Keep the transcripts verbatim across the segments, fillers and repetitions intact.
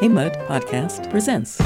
KMUD Podcast presents.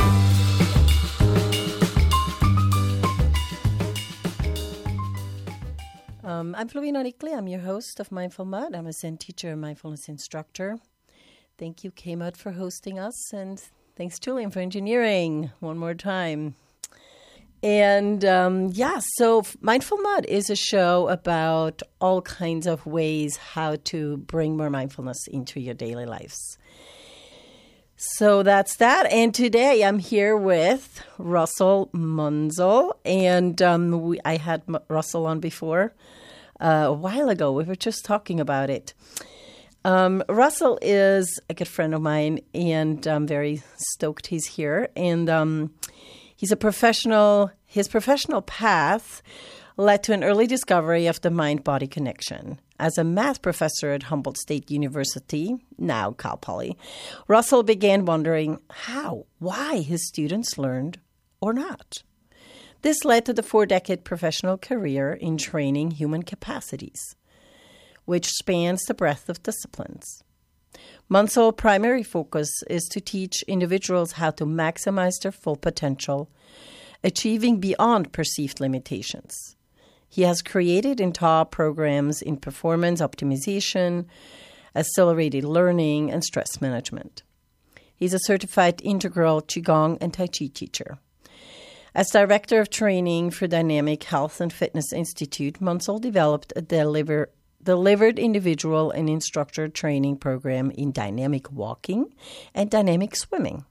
Um, I'm Florina Nikli. I'm your host of Mindful Mud. I'm a Zen teacher and mindfulness instructor. Thank you, KMUD, for hosting us, and thanks, Julian, for engineering one more time. And um, yeah, so Mindful Mud is a show about all kinds of ways how to bring more mindfulness into your daily lives. So that's that. And today I'm here with Russell Munzel. And um, we, I had M- Russell on before uh, a while ago. We were just talking about it. Um, Russell is a good friend of mine, and I'm very stoked he's here. And um, he's a professional. His professional path led to an early discovery of the mind-body connection. As a math professor at Humboldt State University, now Cal Poly, Russell began wondering how, why his students learned or not. This led to the four-decade professional career in training human capacities, which spans the breadth of disciplines. Munzel's primary focus is to teach individuals how to maximize their full potential, achieving beyond perceived limitations. He has created and taught programs in performance optimization, accelerated learning, and stress management. He's a certified integral Qigong and Tai Chi teacher. As director of training for Dynamic Health and Fitness Institute, Munzel developed a deliver, delivered individual and instructor training program in dynamic walking and dynamic swimming.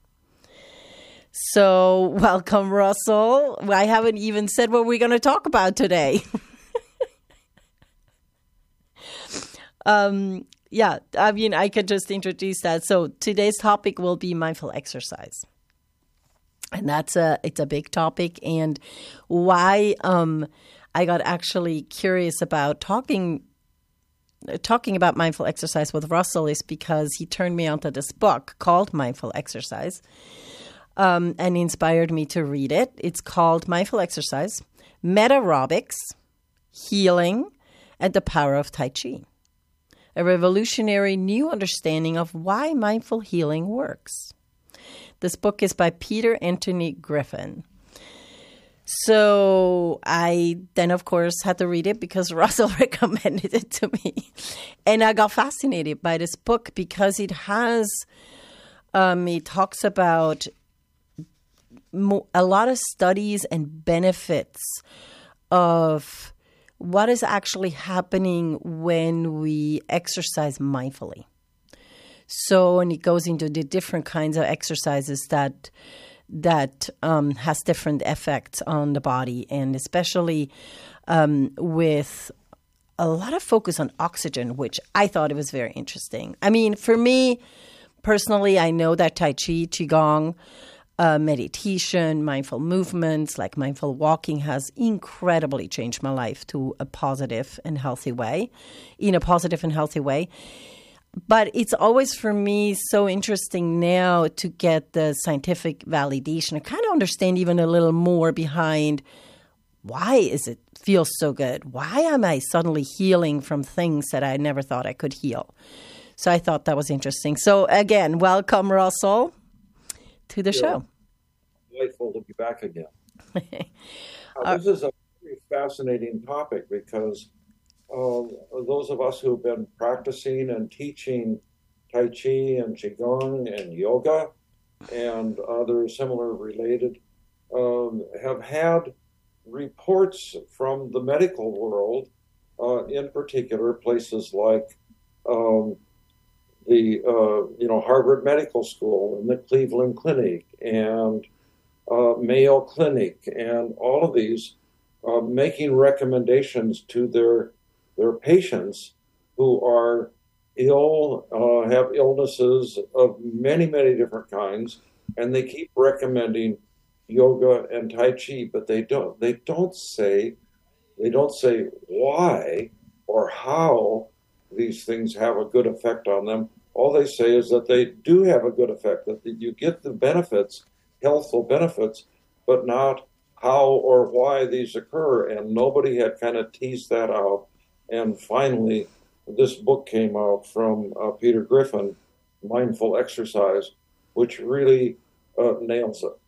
So, welcome, Russell. I haven't even said what we're going to talk about today. um, yeah, I mean, I could just introduce that. So, today's topic will be mindful exercise. And that's a, it's a big topic. And why um, I got actually curious about talking talking about mindful exercise with Russell is because he turned me onto this book called Mindful Exercise. Um, and inspired me to read it. It's called Mindful Exercise, Meta-Aerobics, Healing, and the Power of Tai Chi, a revolutionary new understanding of why mindful healing works. This book is by Peter Anthony Griffin. So I then, of course, had to read it because Russell recommended it to me. And I got fascinated by this book because it has, um, it talks about a lot of studies and benefits of what is actually happening when we exercise mindfully. So, and it goes into the different kinds of exercises that that um, has different effects on the body, and especially um, with a lot of focus on oxygen, which I thought it was very interesting. I mean, for me personally, I know that Tai Chi, Qigong, Uh, meditation, mindful movements, like mindful walking has incredibly changed my life to a positive and healthy way, in a positive and healthy way. But it's always for me so interesting now to get the scientific validation. I kind of understand even a little more behind why is it feels so good? Why am I suddenly healing from things that I never thought I could heal? So I thought that was interesting. So again, welcome, Russell, to the yeah. show. Delightful to be back again. uh, this is a very fascinating topic because uh, those of us who have been practicing and teaching Tai Chi and Qigong and yoga and other similar related um, have had reports from the medical world, uh, in particular places like um, the uh, you know Harvard Medical School and the Cleveland Clinic and uh, Mayo Clinic and all of these uh, making recommendations to their their patients who are ill, uh, have illnesses of many, many different kinds, and they keep recommending yoga and Tai Chi, but they don't they don't say they don't say why or how these things have a good effect on them. All they say is that they do have a good effect, that you get the benefits, healthful benefits, but not how or why these occur. And nobody had kind of teased that out. And finally, this book came out from uh, Peter Griffin, Mindful Exercise, which really uh, nails it.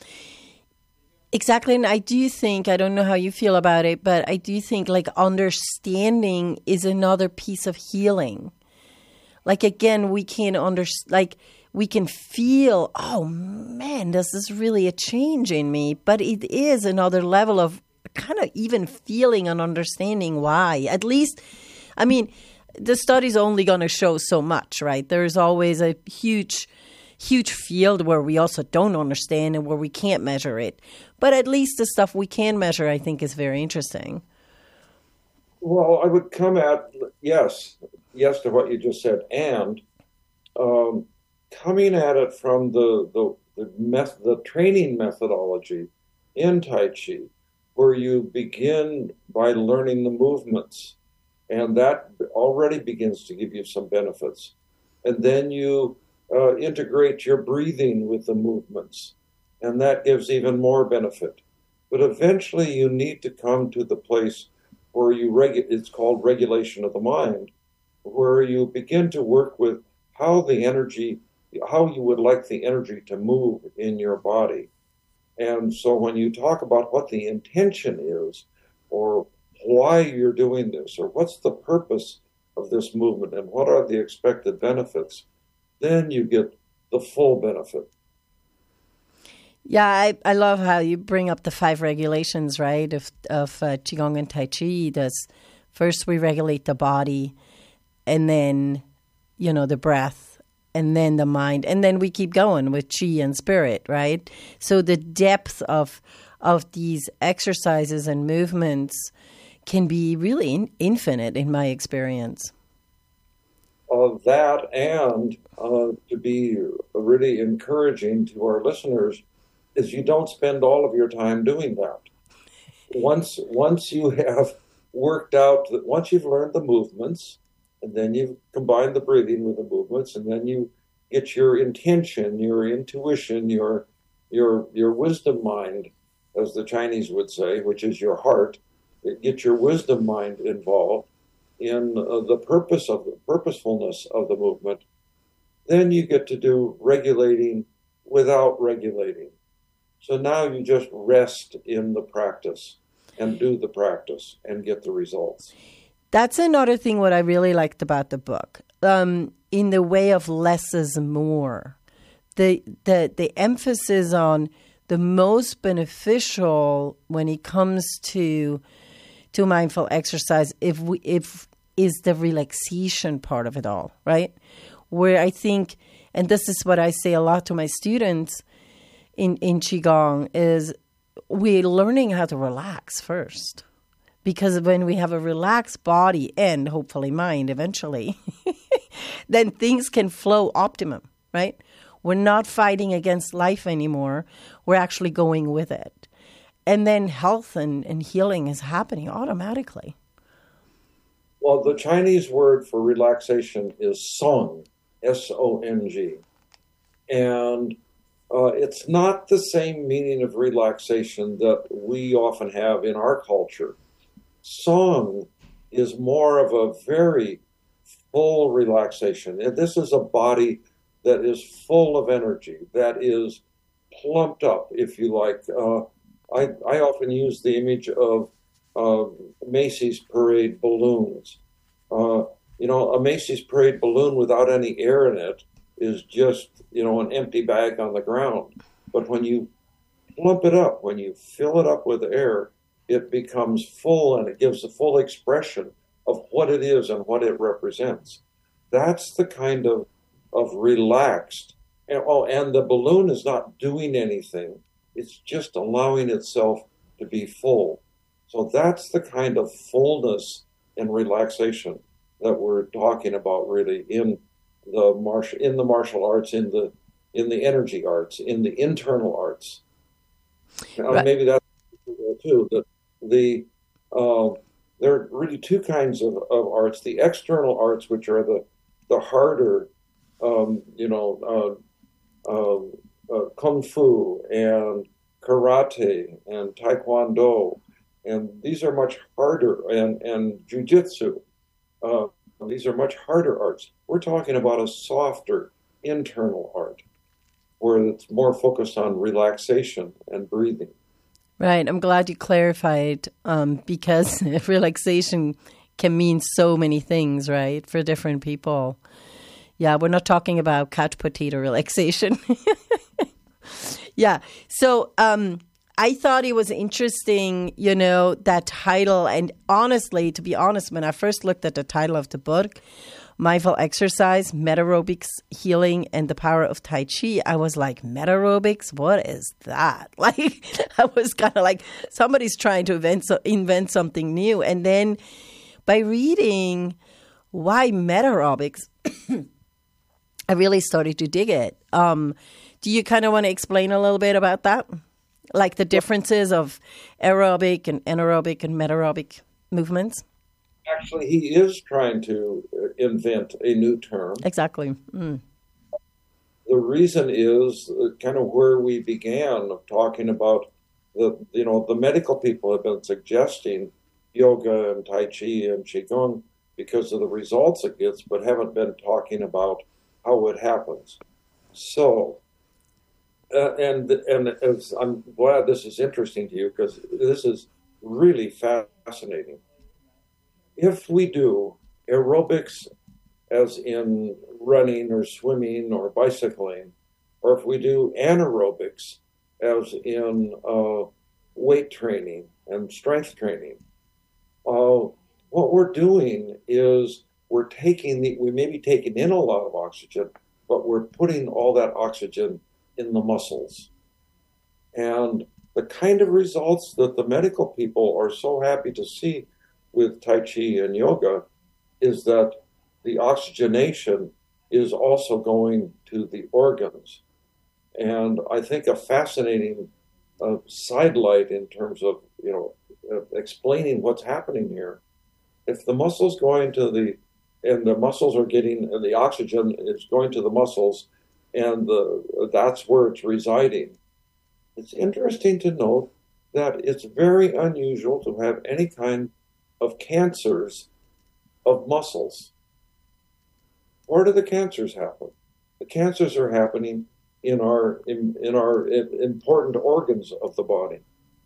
Exactly. And I do think, I don't know how you feel about it, but I do think like understanding is another piece of healing. Like, again, we can under, like, we can feel, oh man, this is really a change in me. But it is another level of kind of even feeling and understanding why. At least, I mean, the study's only going to show so much, right? There's always a huge, huge field where we also don't understand and where we can't measure it. But at least the stuff we can measure, I think, is very interesting. Well, I would come at, yes, yes to what you just said, and um, coming at it from the the the, meth- the training methodology in Tai Chi, where you begin by learning the movements, and that already begins to give you some benefits. And then you uh, integrate your breathing with the movements, and that gives even more benefit. But eventually you need to come to the place where you regu- it's called regulation of the mind, where you begin to work with how the energy, how you would like the energy to move in your body. And so when you talk about what the intention is, or why you're doing this, or what's the purpose of this movement, and what are the expected benefits, then you get the full benefit. Yeah, I, I love how you bring up the five regulations, right, of of uh, Qigong and Tai Chi. That's first we regulate the body, and then, you know, the breath, and then the mind, and then we keep going with Qi and spirit, right? So the depth of of these exercises and movements can be really in, infinite in my experience. Of that, and uh, to be really encouraging to our listeners, is you don't spend all of your time doing that. Once once you have worked out, that once you've learned the movements, and then you've combined the breathing with the movements, and then you get your intention, your intuition, your your your wisdom mind, as the Chinese would say, which is your heart, get your wisdom mind involved in uh, the purpose of the purposefulness of the movement, then you get to do regulating without regulating. So now you just rest in the practice and do the practice and get the results. That's another thing what I really liked about the book. Um, in the way of less is more. The, the, the emphasis on the most beneficial when it comes to to mindful exercise if we, if is the relaxation part of it all, right? Where I think, and this is what I say a lot to my students in, in Qigong, is we're learning how to relax first. Because when we have a relaxed body and hopefully mind eventually, then things can flow optimum, right? We're not fighting against life anymore. We're actually going with it. And then health and, and healing is happening automatically. Well, the Chinese word for relaxation is song, S O N G. And uh, it's not the same meaning of relaxation that we often have in our culture. Song is more of a very full relaxation. And this is a body that is full of energy, that is plumped up, if you like. Uh, I, I often use the image of uh, Macy's parade balloons. Uh, you know, a Macy's parade balloon without any air in it is just, you know, an empty bag on the ground. But when you plump it up, when you fill it up with air, it becomes full and it gives a full expression of what it is and what it represents. That's the kind of, of relaxed. And, oh, and the balloon is not doing anything. It's just allowing itself to be full. So that's the kind of fullness and relaxation that we're talking about really in the martial in the martial arts, in the in the energy arts, in the internal arts. Right. Uh, maybe that's too. That the uh, there are really two kinds of, of arts: the external arts, which are the the harder, um, you know, uh, uh, uh, kung fu and karate and taekwondo, and these are much harder, and and jiu-jitsu. Uh, these are much harder arts. We're talking about a softer internal art. where it's more focused on relaxation and breathing. Right. I'm glad you clarified um, because relaxation can mean so many things, right, for different people. Yeah, we're not talking about couch potato relaxation. Yeah. So um, I thought it was interesting, you know, that title. And honestly, to be honest, when I first looked at the title of the book, Mindful Exercise, Metarobics, Healing, and the Power of Tai Chi, I was like, Metarobics? What is that? Like, I was kind of like, somebody's trying to invent, so, invent something new. And then by reading why Metarobics, I really started to dig it. Um, do you kind of want to explain a little bit about that? Like the differences of aerobic and anaerobic and metarobic movements? Actually, he is trying to invent a new term. Exactly. Mm. The reason is kind of where we began of talking about the, you know, the medical people have been suggesting yoga and Tai Chi and Qigong because of the results it gets, but haven't been talking about how it happens. So, uh, and and as I'm glad this is interesting to you because this is really fascinating. If we do aerobics, as in running or swimming or bicycling, or if we do anaerobics, as in uh, weight training and strength training, uh, what we're doing is we're taking the, we may be taking in a lot of oxygen, but we're putting all that oxygen in the muscles. And the kind of results that the medical people are so happy to see with Tai Chi and yoga is that the oxygenation is also going to the organs. And I think a fascinating uh, sidelight in terms of, you know, uh, explaining what's happening here. If the muscles going to the, and the muscles are getting, and the oxygen is going to the muscles, and the that's where it's residing. It's interesting to note that it's very unusual to have any kind of cancers of muscles. Where do the cancers happen? The cancers are happening in our in, in our in important organs of the body.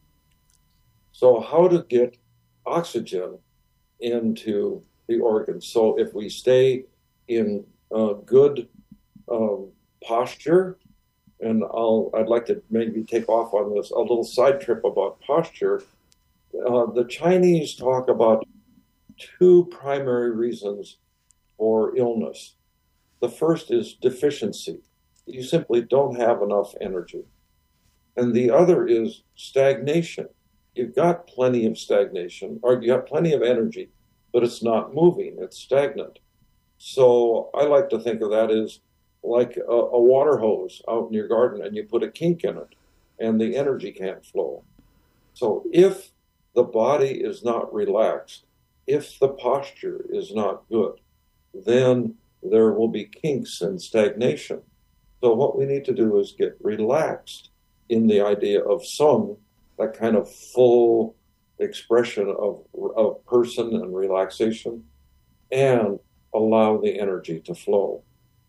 So how to get oxygen into the organs? So if we stay in uh, good um, posture, and I'll I'd like to maybe take off on this a little side trip about posture. Uh, the Chinese talk about two primary reasons for illness. The first is deficiency. You simply don't have enough energy. And the other is stagnation. You've got plenty of stagnation, or you have plenty of energy, but it's not moving, it's stagnant. So I like to think of that as like a, a water hose out in your garden, and you put a kink in it, and the energy can't flow. So if the body is not relaxed, if the posture is not good, then there will be kinks and stagnation. So what we need to do is get relaxed in the idea of sung, that kind of full expression of, of person and relaxation, and allow the energy to flow.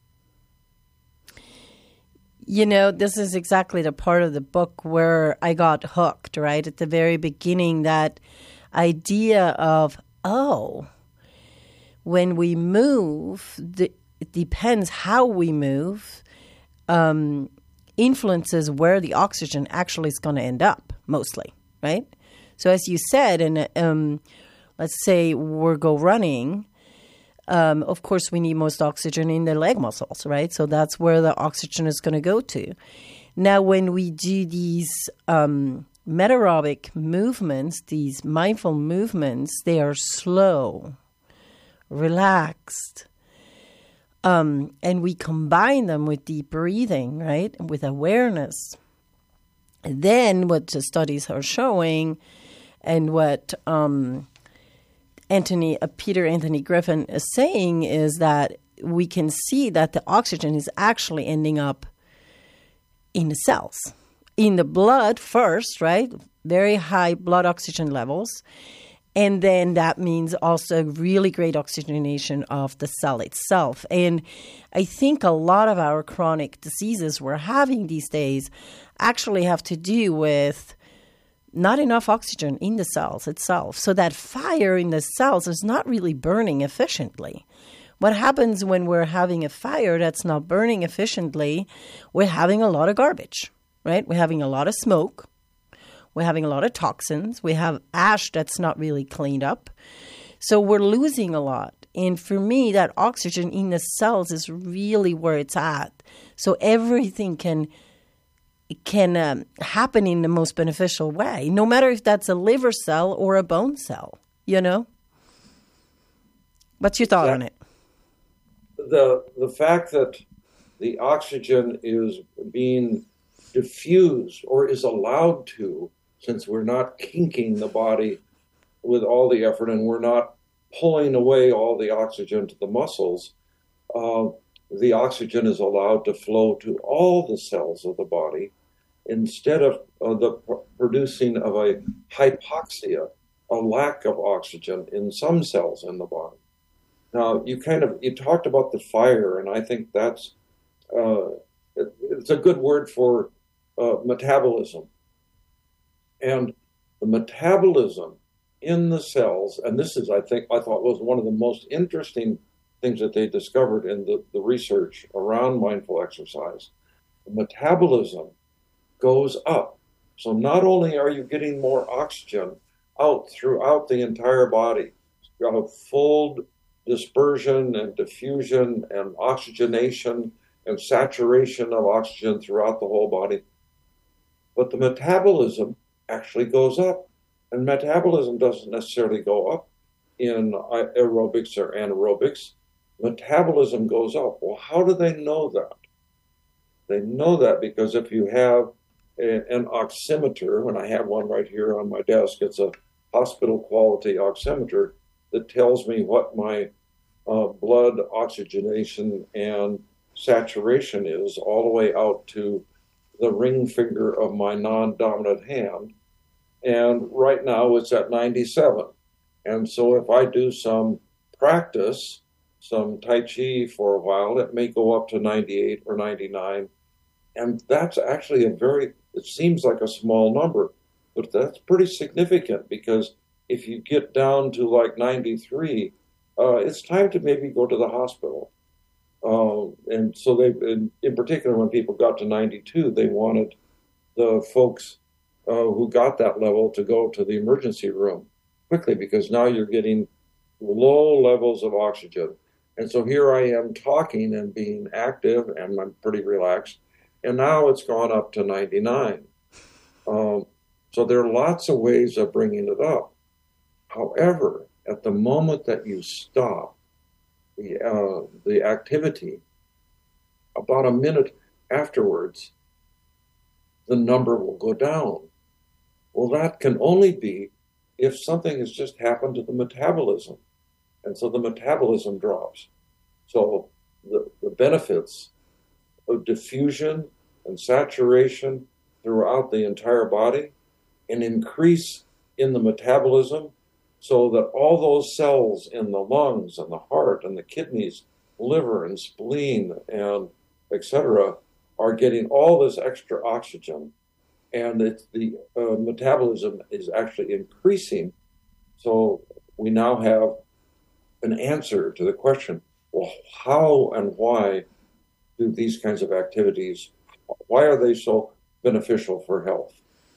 You know, this is exactly the part of the book where I got hooked, right? At the very beginning, that idea of, oh, when we move, the, it depends how we move, um, influences where the oxygen actually is going to end up, mostly, right? So as you said, and um, let's say we go running, Um, of course, we need most oxygen in the leg muscles, right? So that's where the oxygen is going to go to. Now, when we do these um, metarobic movements, these mindful movements, they are slow, relaxed, um, and we combine them with deep breathing, right, with awareness. And then what the studies are showing and what um Anthony, uh, Peter Anthony Griffin is saying is that we can see that the oxygen is actually ending up in the cells, in the blood first, right? Very high blood oxygen levels. And then that means also really great oxygenation of the cell itself. And I think a lot of our chronic diseases we're having these days actually have to do with not enough oxygen in the cells itself. So that fire in the cells is not really burning efficiently. What happens when we're having a fire that's not burning efficiently? We're having a lot of garbage, right? We're having a lot of smoke. We're having a lot of toxins. We have ash that's not really cleaned up. So we're losing a lot. And for me, that oxygen in the cells is really where it's at. So everything can can um, happen in the most beneficial way, no matter if that's a liver cell or a bone cell, you know? What's your thought on it? The, the fact that the oxygen is being diffused or is allowed to, since we're not kinking the body with all the effort and we're not pulling away all the oxygen to the muscles, uh, the oxygen is allowed to flow to all the cells of the body instead of uh, the p- producing of a hypoxia, a lack of oxygen in some cells in the body. Now, you kind of, you talked about the fire, and I think that's, uh, it, it's a good word for uh, metabolism. And the metabolism in the cells, and this is, I think, I thought was one of the most interesting things that they discovered in the, the research around mindful exercise. The metabolism goes up. So not only are you getting more oxygen out throughout the entire body, you have full dispersion and diffusion and oxygenation and saturation of oxygen throughout the whole body, but the metabolism actually goes up. And metabolism doesn't necessarily go up in aerobics or anaerobics. Metabolism goes up. Well, how do they know that? They know that because if you have a, an oximeter, and I have one right here on my desk, it's a hospital quality oximeter that tells me what my uh, blood oxygenation and saturation is all the way out to the ring finger of my non-dominant hand. And right now it's at ninety-seven. And so if I do some practice, some Tai Chi for a while, it may go up to ninety-eight or ninety-nine. And that's actually a very, it seems like a small number, but that's pretty significant because if you get down to like ninety-three, uh, it's time to maybe go to the hospital. Uh, and so they, in, in particular, when people got to ninety-two, they wanted the folks uh, who got that level to go to the emergency room quickly because now you're getting low levels of oxygen. And so here I am talking and being active, and I'm pretty relaxed. And now it's gone up to ninety-nine. Um, so there are lots of ways of bringing it up. However, at the moment that you stop the uh, the activity, about a minute afterwards, the number will go down. Well, that can only be if something has just happened to the metabolism. And so the metabolism drops. So the, the benefits of diffusion and saturation throughout the entire body, an increase in the metabolism so that all those cells in the lungs and the heart and the kidneys, liver and spleen and et cetera are getting all this extra oxygen, and it's the uh, metabolism is actually increasing. So we now have an answer to the question, well, how and why do these kinds of activities, why are they so beneficial for health?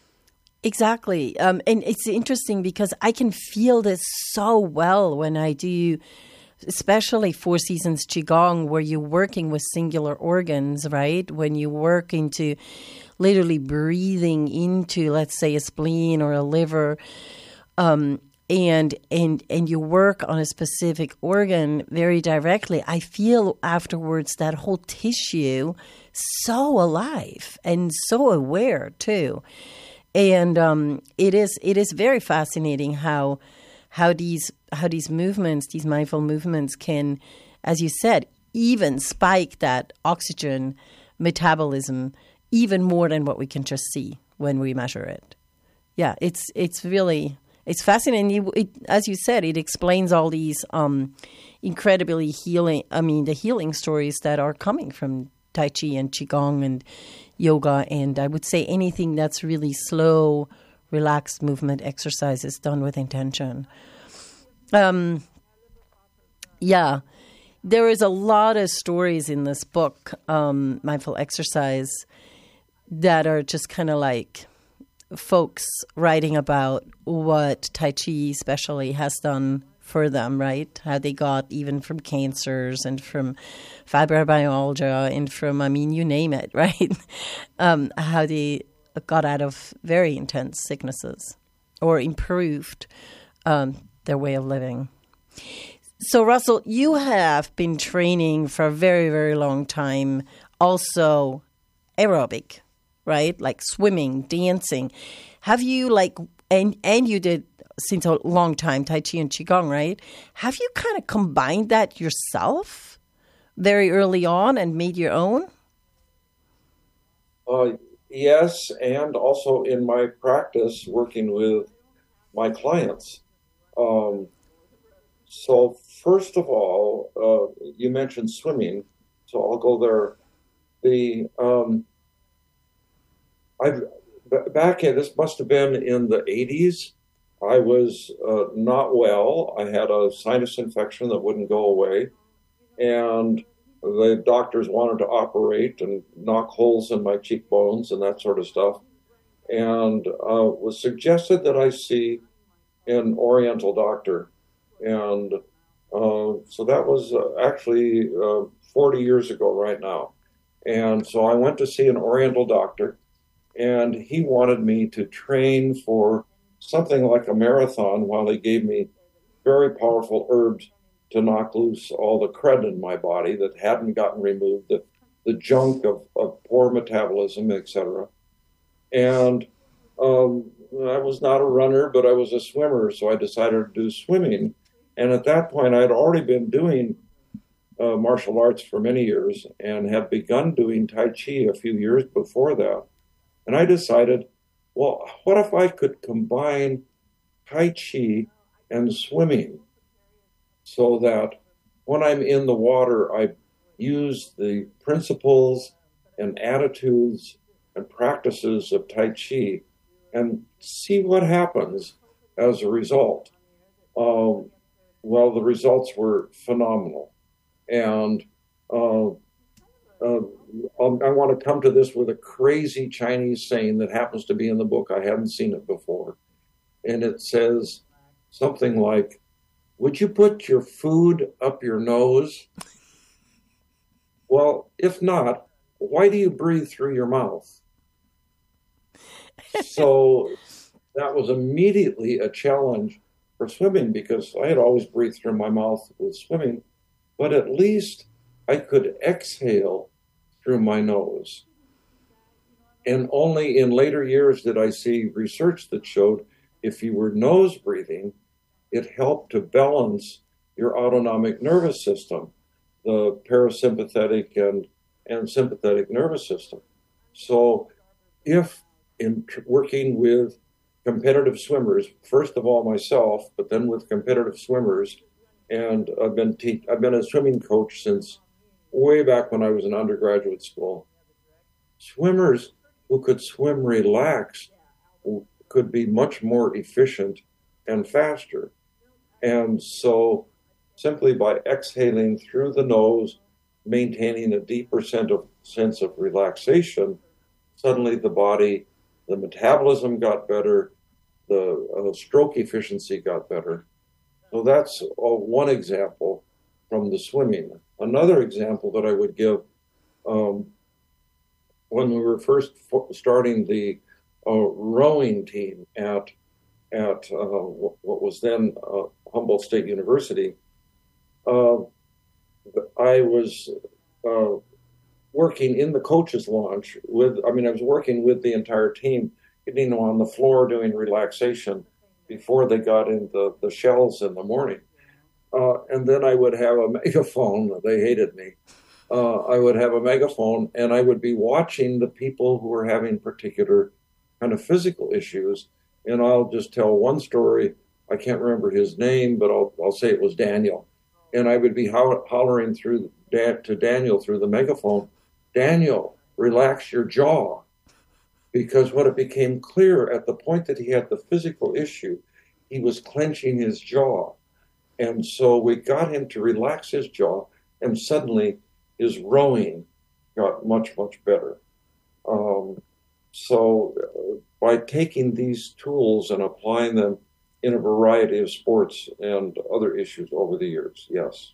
Exactly. Um, and it's interesting because I can feel this so well when I do, especially Four Seasons Qigong, where you're working with singular organs, right? When you work into literally breathing into, let's say, a spleen or a liver, um, and and and you work on a specific organ very directly, I feel afterwards that whole tissue so alive and so aware too. And um, it is it is very fascinating how how these how these movements, these mindful movements, can, as you said, even spike that oxygen metabolism even more than what we can just see when we measure it. Yeah, it's it's really it's fascinating. You, it, as you said, it explains all these um, incredibly healing, I mean, the healing stories that are coming from Tai Chi and Qigong and yoga. And I would say anything that's really slow, relaxed movement exercise is done with intention. Um, yeah, there is a lot of stories in this book, um, Mindful Exercise, that are just kind of like folks writing about what Tai Chi especially has done for them, right? How they got even from cancers and from fibromyalgia and from, I mean, you name it, right? um, how they got out of very intense sicknesses or improved um, their way of living. So, Russell, you have been training for a very, very long time, also aerobic, right? Like swimming, dancing. Have you like, and and you did since a long time Tai Chi and Qigong, right? Have you kind of combined that yourself very early on and made your own? Uh, yes, and also in my practice working with my clients. Um, so first of all, uh, you mentioned swimming, so I'll go there. The um, I've back in, this must have been in the eighties. I was uh, not well. I had a sinus infection that wouldn't go away. And the doctors wanted to operate and knock holes in my cheekbones and that sort of stuff. And uh, was suggested that I see an Oriental doctor. And uh, so that was uh, actually uh, forty years ago right now. And so I went to see an Oriental doctor. And he wanted me to train for something like a marathon while he gave me very powerful herbs to knock loose all the crud in my body that hadn't gotten removed, the, the junk of, of poor metabolism, et cetera. And um, I was not a runner, but I was a swimmer, so I decided to do swimming. And at that point, I had already been doing uh, martial arts for many years and had begun doing Tai Chi a few years before that. And I decided, well, what if I could combine Tai Chi and swimming so that when I'm in the water, I use the principles and attitudes and practices of Tai Chi and see what happens as a result. Um, well, the results were phenomenal. And uh, uh, I want to come to this with a crazy Chinese saying that happens to be in the book. I haven't seen it before. And it says something like, would you put your food up your nose? Well, if not, why do you breathe through your mouth? So that was immediately a challenge for swimming because I had always breathed through my mouth with swimming, but at least I could exhale through my nose. And only in later years did I see research that showed if you were nose breathing, it helped to balance your autonomic nervous system, the parasympathetic and, and sympathetic nervous system. So if in tr- working with competitive swimmers, first of all myself, but then with competitive swimmers, and I've been te- I've been a swimming coach since way back when I was in undergraduate school. Swimmers who could swim relaxed could be much more efficient and faster. And so simply by exhaling through the nose, maintaining a deeper sense of, sense of relaxation, suddenly the body, the metabolism got better, the uh, stroke efficiency got better. So that's uh, one example from the swimming. Another example that I would give, um, when we were first f- starting the uh, rowing team at at uh, what was then uh, Humboldt State University, uh, I was uh, working in the coaches' lounge with, I mean, I was working with the entire team, getting them on the floor doing relaxation before they got into the shells in the morning. Uh, and then I would have a megaphone. They hated me. Uh, I would have a megaphone and I would be watching the people who were having particular kind of physical issues And I'll just tell one story. I can't remember his name, but I'll, I'll say it was Daniel. And I would be ho- hollering through to Daniel through the megaphone, Daniel, relax your jaw. Because what it became clear at the point that he had the physical issue, he was clenching his jaw. And so we got him to relax his jaw, and suddenly his rowing got much, much better. Um, so uh, by taking these tools and applying them in a variety of sports and other issues over the years, yes.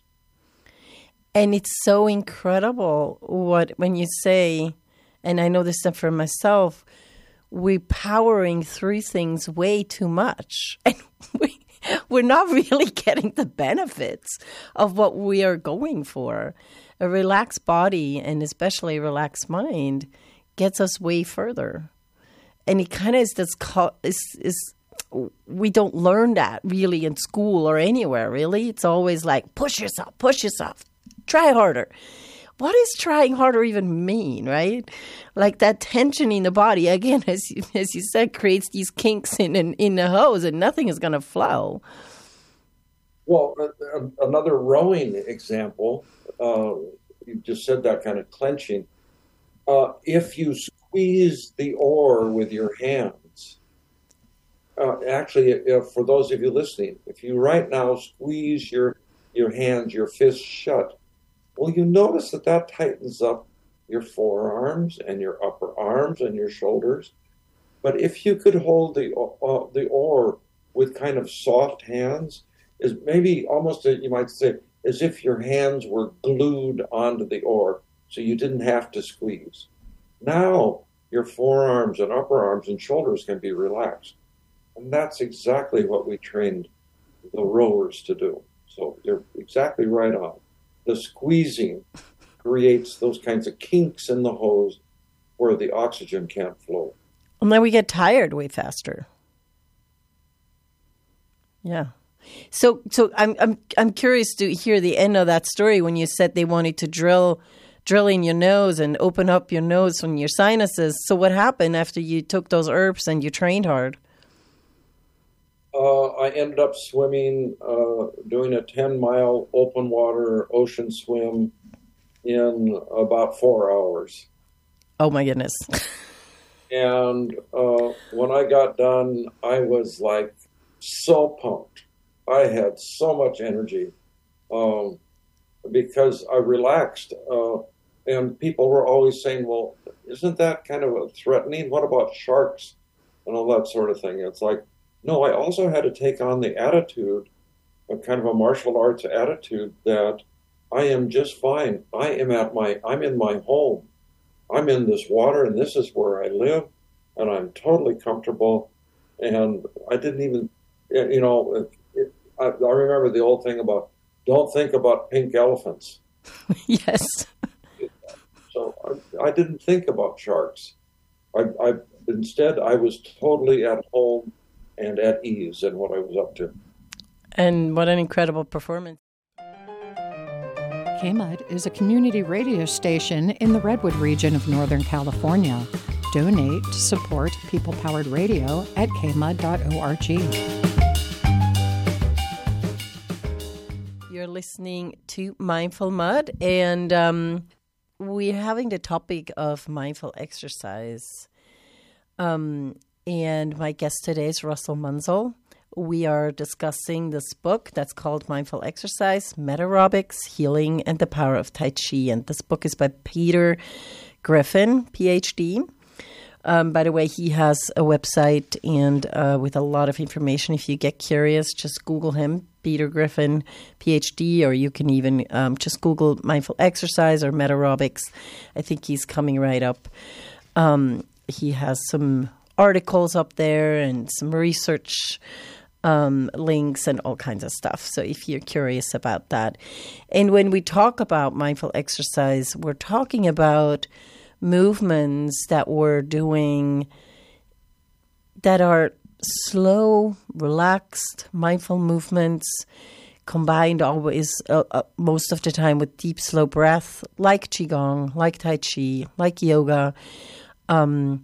And it's so incredible what when you say, and I know this stuff for myself, we're powering through things way too much. And we, we're not really getting the benefits of what we are going for. A relaxed body, and especially a relaxed mind, gets us way further. And it kind of is this, is, is, we don't learn that really in school or anywhere, really. It's always like, push yourself, push yourself, try harder. What does trying harder even mean, right? Like that tension in the body, again, as you, as you said, creates these kinks in, in, in the hose and nothing is going to flow. Well, uh, another rowing example, uh, you just said that kind of clenching. Uh, if you squeeze the oar with your hands, uh, actually, if, for those of you listening, if you right now squeeze your, your hands, your fists shut, well, you notice that that tightens up your forearms and your upper arms and your shoulders. But if you could hold the uh, the oar with kind of soft hands, is maybe almost, a, you might say, as if your hands were glued onto the oar, so you didn't have to squeeze. Now your forearms and upper arms and shoulders can be relaxed. And that's exactly what we trained the rowers to do. So you're exactly right on. The squeezing creates those kinds of kinks in the hose where the oxygen can't flow. And then we get tired way faster. Yeah. So so I'm I'm I'm curious to hear the end of that story when you said they wanted to drill drill in your nose and open up your nose and your sinuses. So what happened after you took those herbs and you trained hard? Uh, I ended up swimming, uh, doing a ten-mile open water ocean swim in about four hours. Oh, my goodness. And uh, when I got done, I was like so pumped. I had so much energy um, because I relaxed. Uh, and people were always saying, well, isn't that kind of threatening? What about sharks and all that sort of thing? It's like, no, I also had to take on the attitude, a kind of a martial arts attitude that I am just fine. I am at my, I'm in my home. I'm in this water and this is where I live and I'm totally comfortable. And I didn't even, you know, it, it, I, I remember the old thing about don't think about pink elephants. Yes. So I, I didn't think about sharks. I, I instead, I was totally at home and at ease in what I was up to. And what an incredible performance. K M U D is a community radio station in the Redwood region of Northern California. Donate to support people-powered radio at k m u d dot org. You're listening to Mindful Mud, and um, we're having the topic of mindful exercise. Um And my guest today is Russell Munzel. We are discussing this book that's called Mindful Exercise, Meta-Aerobics, Healing, and the Power of Tai Chi. And this book is by Peter Griffin, P H D. Um, by the way, he has a website and uh, with a lot of information. If you get curious, just Google him, Peter Griffin, P H D, or you can even um, just Google Mindful Exercise or Meta-Aerobics. I think he's coming right up. Um, he has some articles up there and some research um, links and all kinds of stuff. So if you're curious about that. And when we talk about mindful exercise, we're talking about movements that we're doing that are slow, relaxed, mindful movements combined always uh, uh, most of the time with deep, slow breath, like Qigong, like Tai Chi, like yoga, um,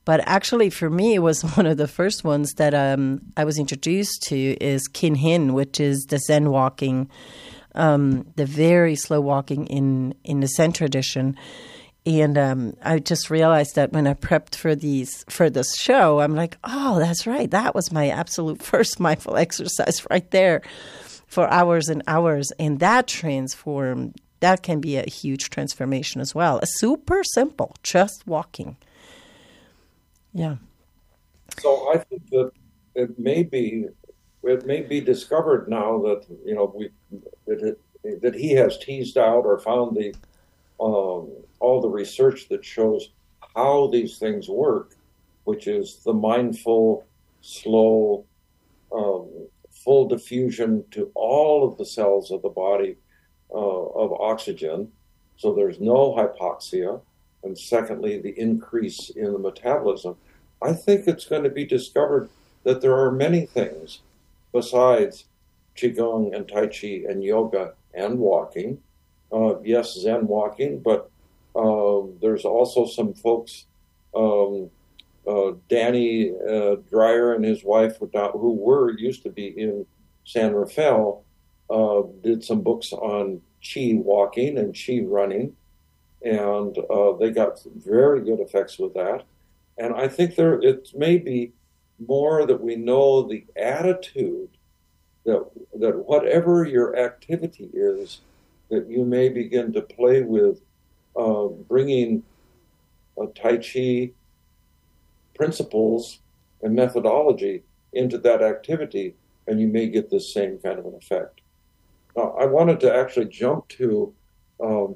But actually, for me, it was one of the first ones that um, I was introduced to is Kin Hin, which is the Zen walking, um, the very slow walking in, in the Zen tradition. And um, I just realized that when I prepped for these for this show, I'm like, oh, that's right. That was my absolute first mindful exercise right there for hours and hours. And that transformed, that can be a huge transformation as well. A super simple, just walking. Yeah. So I think that it may be it may be discovered now that you know we that it, that he has teased out or found the um, all the research that shows how these things work, which is the mindful, slow, um, full diffusion to all of the cells of the body uh, of oxygen. So there's no hypoxia. And secondly, the increase in the metabolism. I think it's going to be discovered that there are many things besides Qigong and Tai Chi and yoga and walking. Uh, yes, Zen walking, but uh, there's also some folks, um, uh, Danny uh, Dreyer and his wife, who were used to be in San Rafael, uh, did some books on Qi walking and Qi running. And uh, they got very good effects with that. And I think there it may be more that we know the attitude that that whatever your activity is, that you may begin to play with uh, bringing uh, Tai Chi principles and methodology into that activity, and you may get the same kind of an effect. Now, I wanted to actually jump to um,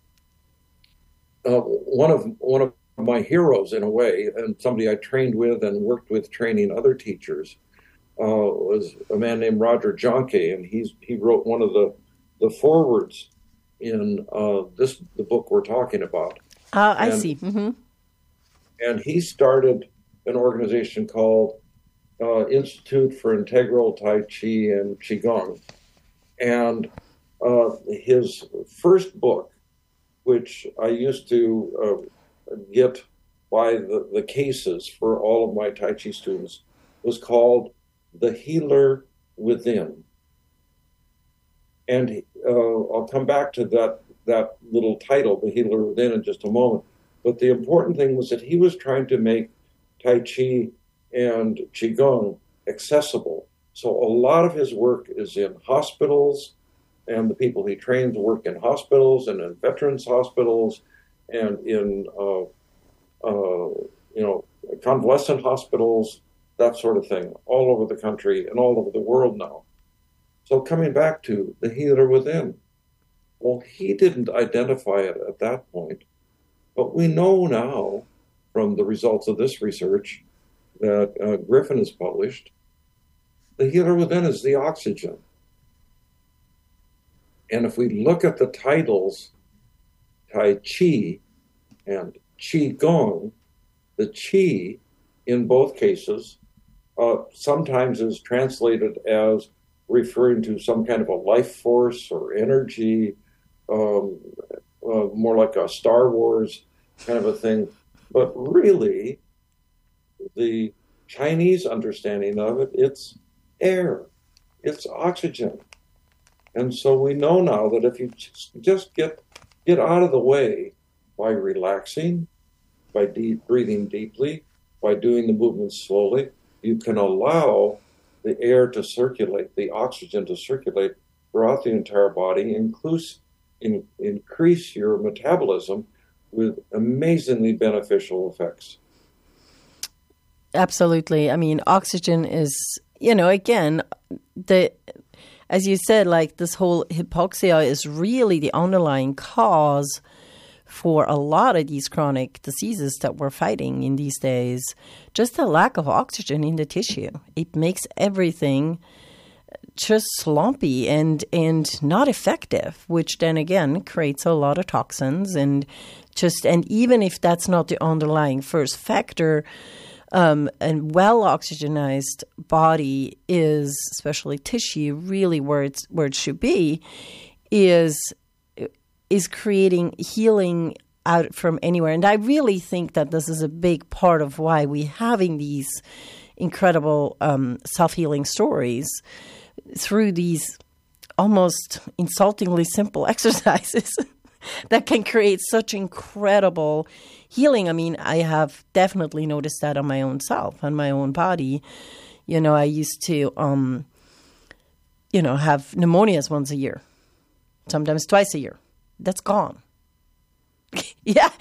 Uh, one of one of my heroes in a way, and somebody I trained with and worked with training other teachers, uh, was a man named Roger Jonke, and he's he wrote one of the the forewords in uh, this the book we're talking about. Uh, I and, see. Mm-hmm. And he started an organization called uh, Institute for Integral Tai Chi and Qigong, and uh, his first book, which I used to uh, get by the, the cases for all of my Tai Chi students, was called The Healer Within. And uh, I'll come back to that, that little title, The Healer Within, in just a moment. But the important thing was that he was trying to make Tai Chi and Qigong accessible. So a lot of his work is in hospitals, and the people he trains work in hospitals and in veterans hospitals and in, uh, uh, you know, convalescent hospitals, that sort of thing, all over the country and all over the world now. So coming back to the healer within, well, he didn't identify it at that point, but we know now from the results of this research that uh, Griffin has published, the healer within is the oxygen. And if we look at the titles, Tai Chi and Qi Gong, the Qi in both cases uh, sometimes is translated as referring to some kind of a life force or energy, um, uh, more like a Star Wars kind of a thing. But really, the Chinese understanding of it, it's air, it's oxygen. And so we know now that if you just get get out of the way by relaxing, by deep breathing deeply, by doing the movements slowly, you can allow the air to circulate, the oxygen to circulate throughout the entire body, increase, in, increase your metabolism with amazingly beneficial effects. Absolutely. I mean, oxygen is, you know, again, the... As you said, like this whole hypoxia is really the underlying cause for a lot of these chronic diseases that we're fighting in these days. Just a lack of oxygen in the tissue. It makes everything just slumpy and, and not effective, which then again creates a lot of toxins. And just and even if that's not the underlying first factor, Um, a well-oxygenized body is, especially tissue, really where it's where it should be, is is creating healing out from anywhere. And I really think that this is a big part of why we're having these incredible um, self-healing stories through these almost insultingly simple exercises that can create such incredible healing. I mean, I have definitely noticed that on my own self, on my own body. You know, I used to, um, you know, have pneumonias once a year, sometimes twice a year. That's gone. Yeah.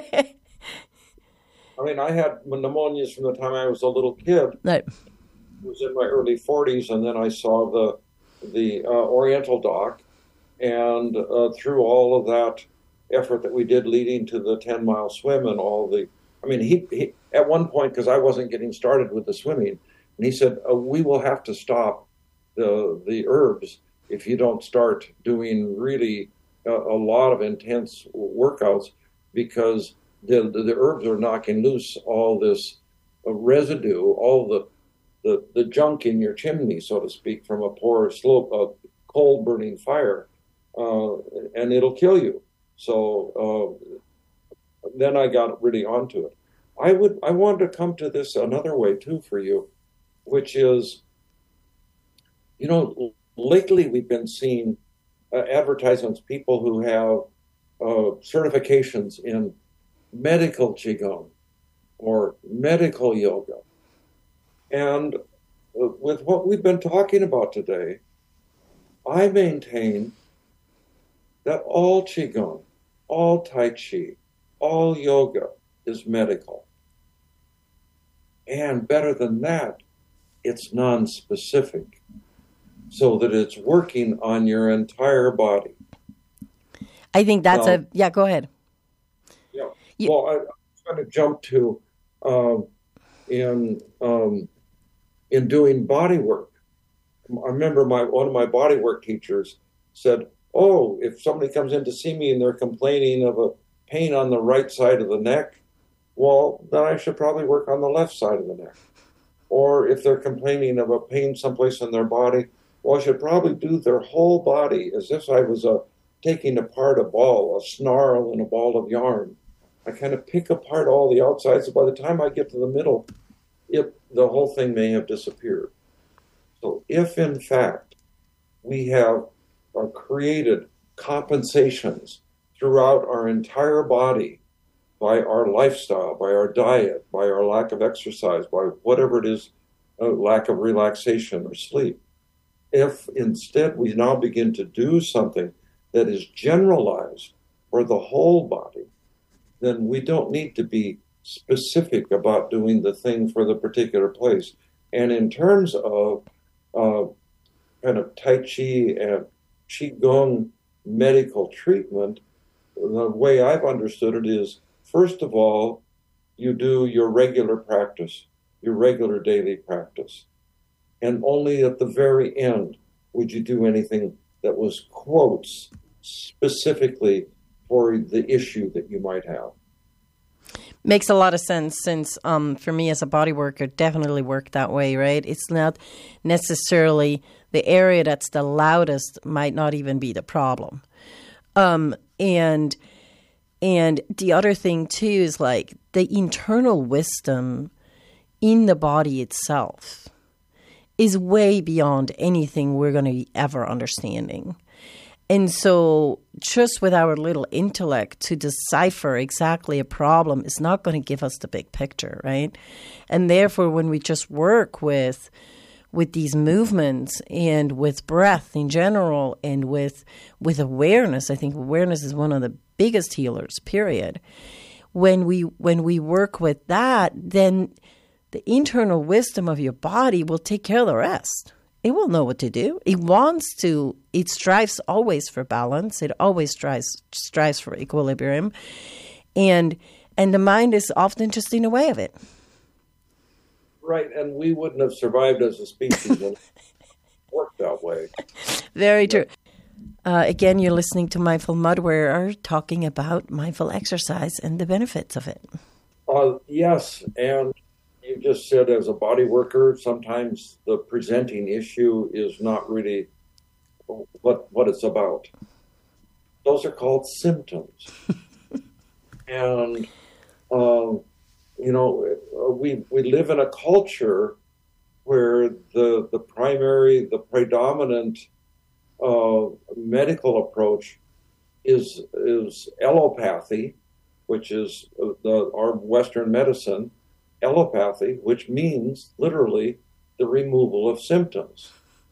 I mean, I had pneumonias from the time I was a little kid. Right. It was in my early forties, and then I saw the the uh, Oriental doc, and uh, through all of that effort that we did leading to the ten-mile swim and all the, I mean, he, he at one point, because I wasn't getting started with the swimming, and he said, oh, we will have to stop the the herbs if you don't start doing really a, a lot of intense workouts, because the, the, the herbs are knocking loose all this uh, residue, all the The, the junk in your chimney, so to speak, from a poor slope of coal burning fire, uh, and it'll kill you. So uh, then I got really onto it. I would I wanted to come to this another way too for you, which is, you know, lately we've been seeing uh, advertisements, people who have uh, certifications in medical qigong or medical yoga. And with what we've been talking about today, I maintain that all Qigong, all Tai Chi, all yoga is medical. And better than that, it's non-specific, so that it's working on your entire body. I think that's now, a, yeah, go ahead. Yeah. You, well, I, I'm going to jump to, uh, in, um, in doing body work. I remember my one of my body work teachers said, oh, if somebody comes in to see me and they're complaining of a pain on the right side of the neck, well, then I should probably work on the left side of the neck. Or if they're complaining of a pain someplace in their body, well, I should probably do their whole body as if I was a, taking apart a ball, a snarl in a ball of yarn. I kind of pick apart all the outsides, so by the time I get to the middle, it, the whole thing may have disappeared. So if, in fact, we have uh, created compensations throughout our entire body by our lifestyle, by our diet, by our lack of exercise, by whatever it is, uh, lack of relaxation or sleep, if instead we now begin to do something that is generalized for the whole body, then we don't need to be specific about doing the thing for the particular place. And in terms of uh, kind of Tai Chi and Qigong medical treatment, the way I've understood it is, first of all, you do your regular practice, your regular daily practice. And only at the very end would you do anything that was, quotes, specifically for the issue that you might have. Makes a lot of sense, since um, for me as a body worker, definitely work that way, right? It's not necessarily the area that's the loudest might not even be the problem. Um, and and the other thing too is like the internal wisdom in the body itself is way beyond anything we're going to be ever understanding. And so just with our little intellect to decipher exactly a problem is not going to give us the big picture, right? And therefore, when we just work with with these movements and with breath in general and with with awareness, I think awareness is one of the biggest healers, period. When we when we work with that, then the internal wisdom of your body will take care of the rest. It will know what to do. It wants to, it strives always for balance. It always strives strives for equilibrium. And and the mind is often just in the way of it. Right, and we wouldn't have survived as a species if it worked that way. Very true. Uh, again, you're listening to Mindful Mud. We're talking about mindful exercise and the benefits of it. Uh, yes, and you just said as a body worker, sometimes the presenting issue is not really what what it's about. Those are called symptoms. And, uh, you know, we, we live in a culture where the, the primary, the predominant uh, medical approach is, is allopathy, which is the, our Western medicine, allopathy, which means literally the removal of symptoms.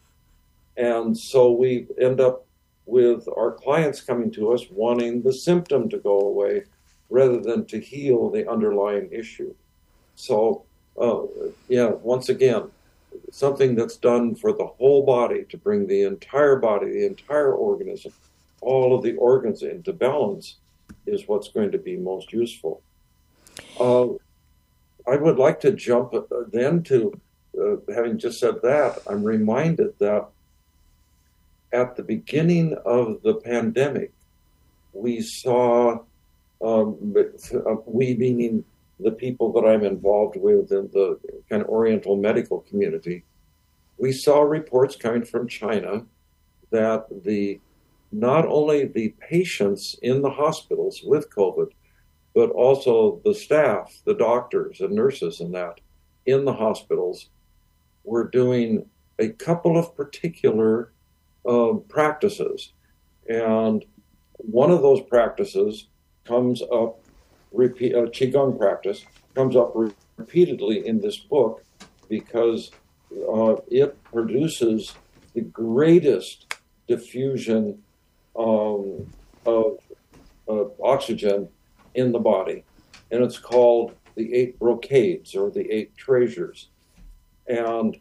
And so we end up with our clients coming to us wanting the symptom to go away rather than to heal the underlying issue. So, uh, yeah, once again, something that's done for the whole body to bring the entire body, the entire organism, all of the organs into balance is what's going to be most useful. Uh, I would like to jump then to, uh, having just said that, I'm reminded that at the beginning of the pandemic, we saw, um, we meaning the people that I'm involved with in the kind of Oriental medical community, we saw reports coming from China that the not only the patients in the hospitals with COVID, but also the staff, the doctors and nurses and that in the hospitals were doing a couple of particular uh, practices. And one of those practices comes up, repeat, uh, Qigong practice, comes up re- repeatedly in this book because uh, it produces the greatest diffusion um, of, of oxygen in the body. And it's called the eight brocades or the eight treasures. And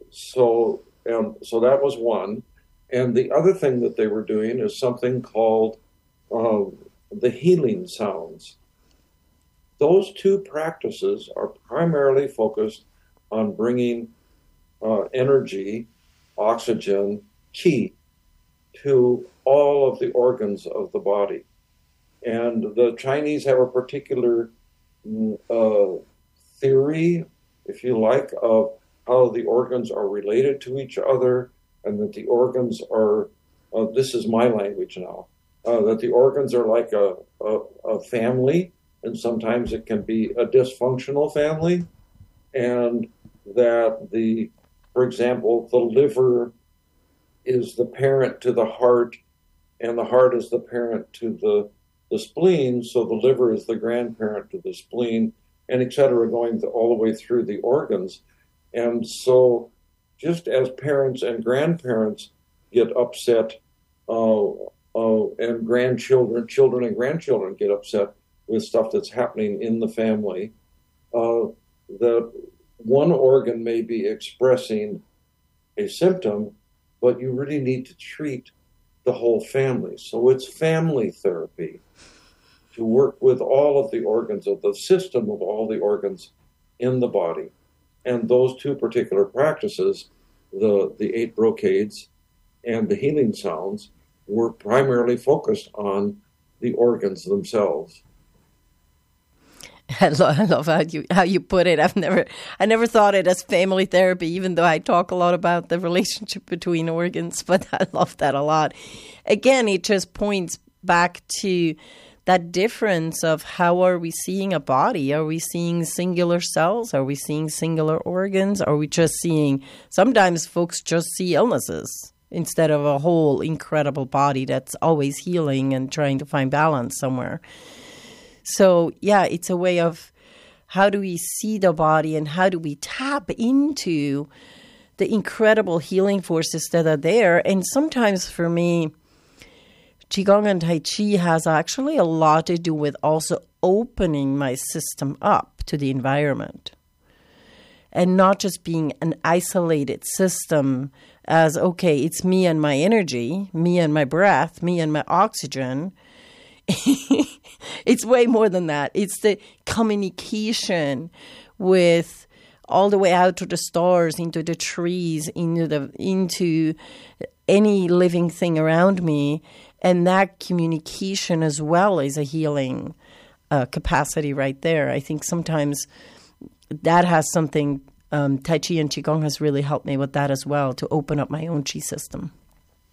so, and so that was one. And the other thing that they were doing is something called uh, the healing sounds. Those two practices are primarily focused on bringing uh, energy, oxygen, qi, to all of the organs of the body. And the Chinese have a particular uh, theory, if you like, of how the organs are related to each other, and that the organs are, uh, this is my language now, uh, that the organs are like a, a, a family, and sometimes it can be a dysfunctional family, and that the, for example, the liver is the parent to the heart, and the heart is the parent to the, the spleen, so the liver is the grandparent to the spleen, and et cetera, going to, all the way through the organs. And so just as parents and grandparents get upset, uh, uh, and grandchildren, children and grandchildren get upset with stuff that's happening in the family, uh, that one organ may be expressing a symptom, but you really need to treat the whole family. So it's family therapy to work with all of the organs of the system of all the organs in the body. And those two particular practices, the, the eight brocades and the healing sounds, were primarily focused on the organs themselves. I love, I love how you how you put it. I've never I never thought it as family therapy, even though I talk a lot about the relationship between organs. But I love that a lot. Again, it just points back to that difference of how are we seeing a body? Are we seeing singular cells? Are we seeing singular organs? Are we just seeing? Sometimes folks just see illnesses instead of a whole incredible body that's always healing and trying to find balance somewhere. So, yeah, it's a way of how do we see the body and how do we tap into the incredible healing forces that are there. And sometimes for me, Qigong and Tai Chi has actually a lot to do with also opening my system up to the environment and not just being an isolated system as, okay, it's me and my energy, me and my breath, me and my oxygen. It's way more than that. It's the communication with all the way out to the stars, into the trees, into the into any living thing around me. And that communication as well is a healing uh, capacity right there. I think sometimes that has something, um, Tai Chi and Qigong has really helped me with that as well, to open up my own Qi system.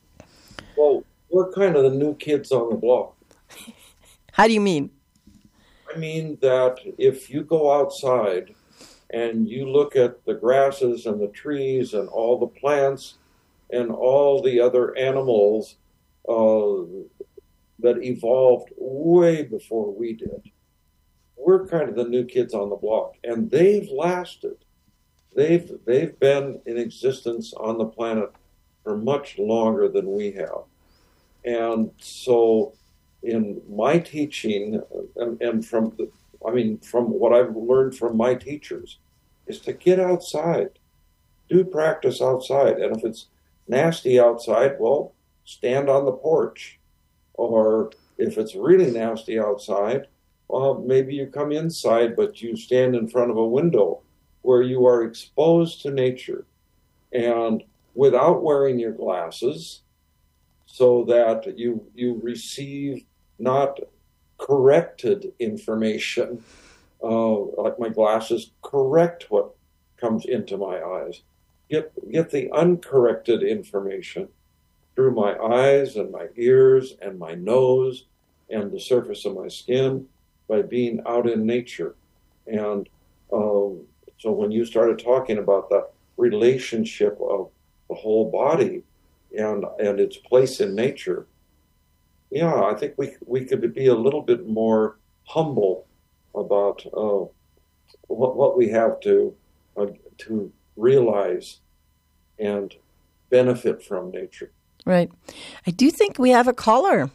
Well, we're kind of the new kids on the block. How do you mean? I mean that if you go outside and you look at the grasses and the trees and all the plants and all the other animals uh, that evolved way before we did, we're kind of the new kids on the block, and they've lasted. They've they've been in existence on the planet for much longer than we have. And so in my teaching, and, and from the, I mean, from what I've learned from my teachers, is to get outside, do practice outside. And if it's nasty outside, well, stand on the porch. Or if it's really nasty outside, well, maybe you come inside, but you stand in front of a window where you are exposed to nature and without wearing your glasses, so that you you receive not corrected information, uh, like my glasses correct what comes into my eyes. Get get the uncorrected information through my eyes and my ears and my nose and the surface of my skin by being out in nature. And um, so when you started talking about the relationship of the whole body and and its place in nature, yeah, I think we we could be a little bit more humble about uh, what what we have to uh, to realize and benefit from nature. Right. I do think we have a caller.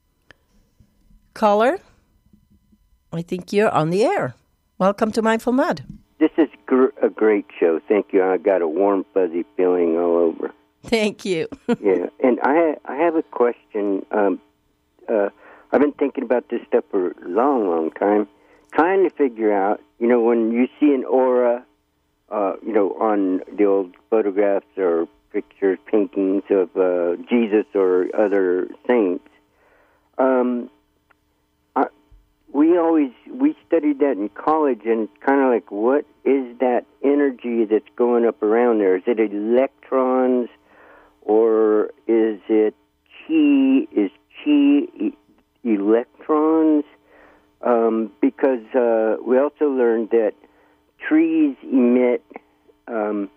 Caller, I think you're on the air. Welcome to Mindful Mud. This is gr- a great show. Thank you. I got a warm, fuzzy feeling all over. Thank you. Yeah, and I I have a question. Um, uh, I've been thinking about this stuff for a long, long time, trying to figure out, you know, when you see an aura, uh, you know, on the old photographs or pictures, paintings of uh, Jesus or other saints, um, I, we always, we studied that in college, and kind of like, what is that energy that's going up around there? Is it electrons, or is it chi? Is chi e- electrons? Um, because uh, we also learned that trees emit um,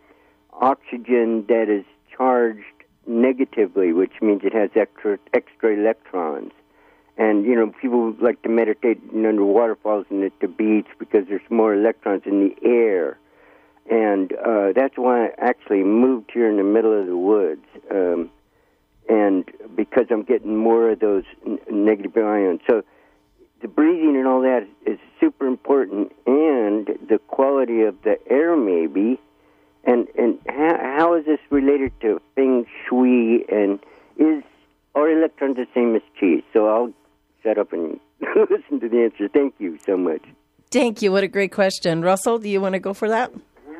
oxygen that is charged negatively, which means it has extra extra electrons. And, you know, people like to meditate under waterfalls and at the beach because there's more electrons in the air. And uh, that's why I actually moved here in the middle of the woods. Um, and because I'm getting more of those n- negative ions. So the breathing and all that is super important, and the quality of the air maybe. And and how, how is this related to feng shui, and is are electrons the same as chi? So I'll shut up and listen to the answer. Thank you so much. Thank you. What a great question. Russell, do you want to go for that?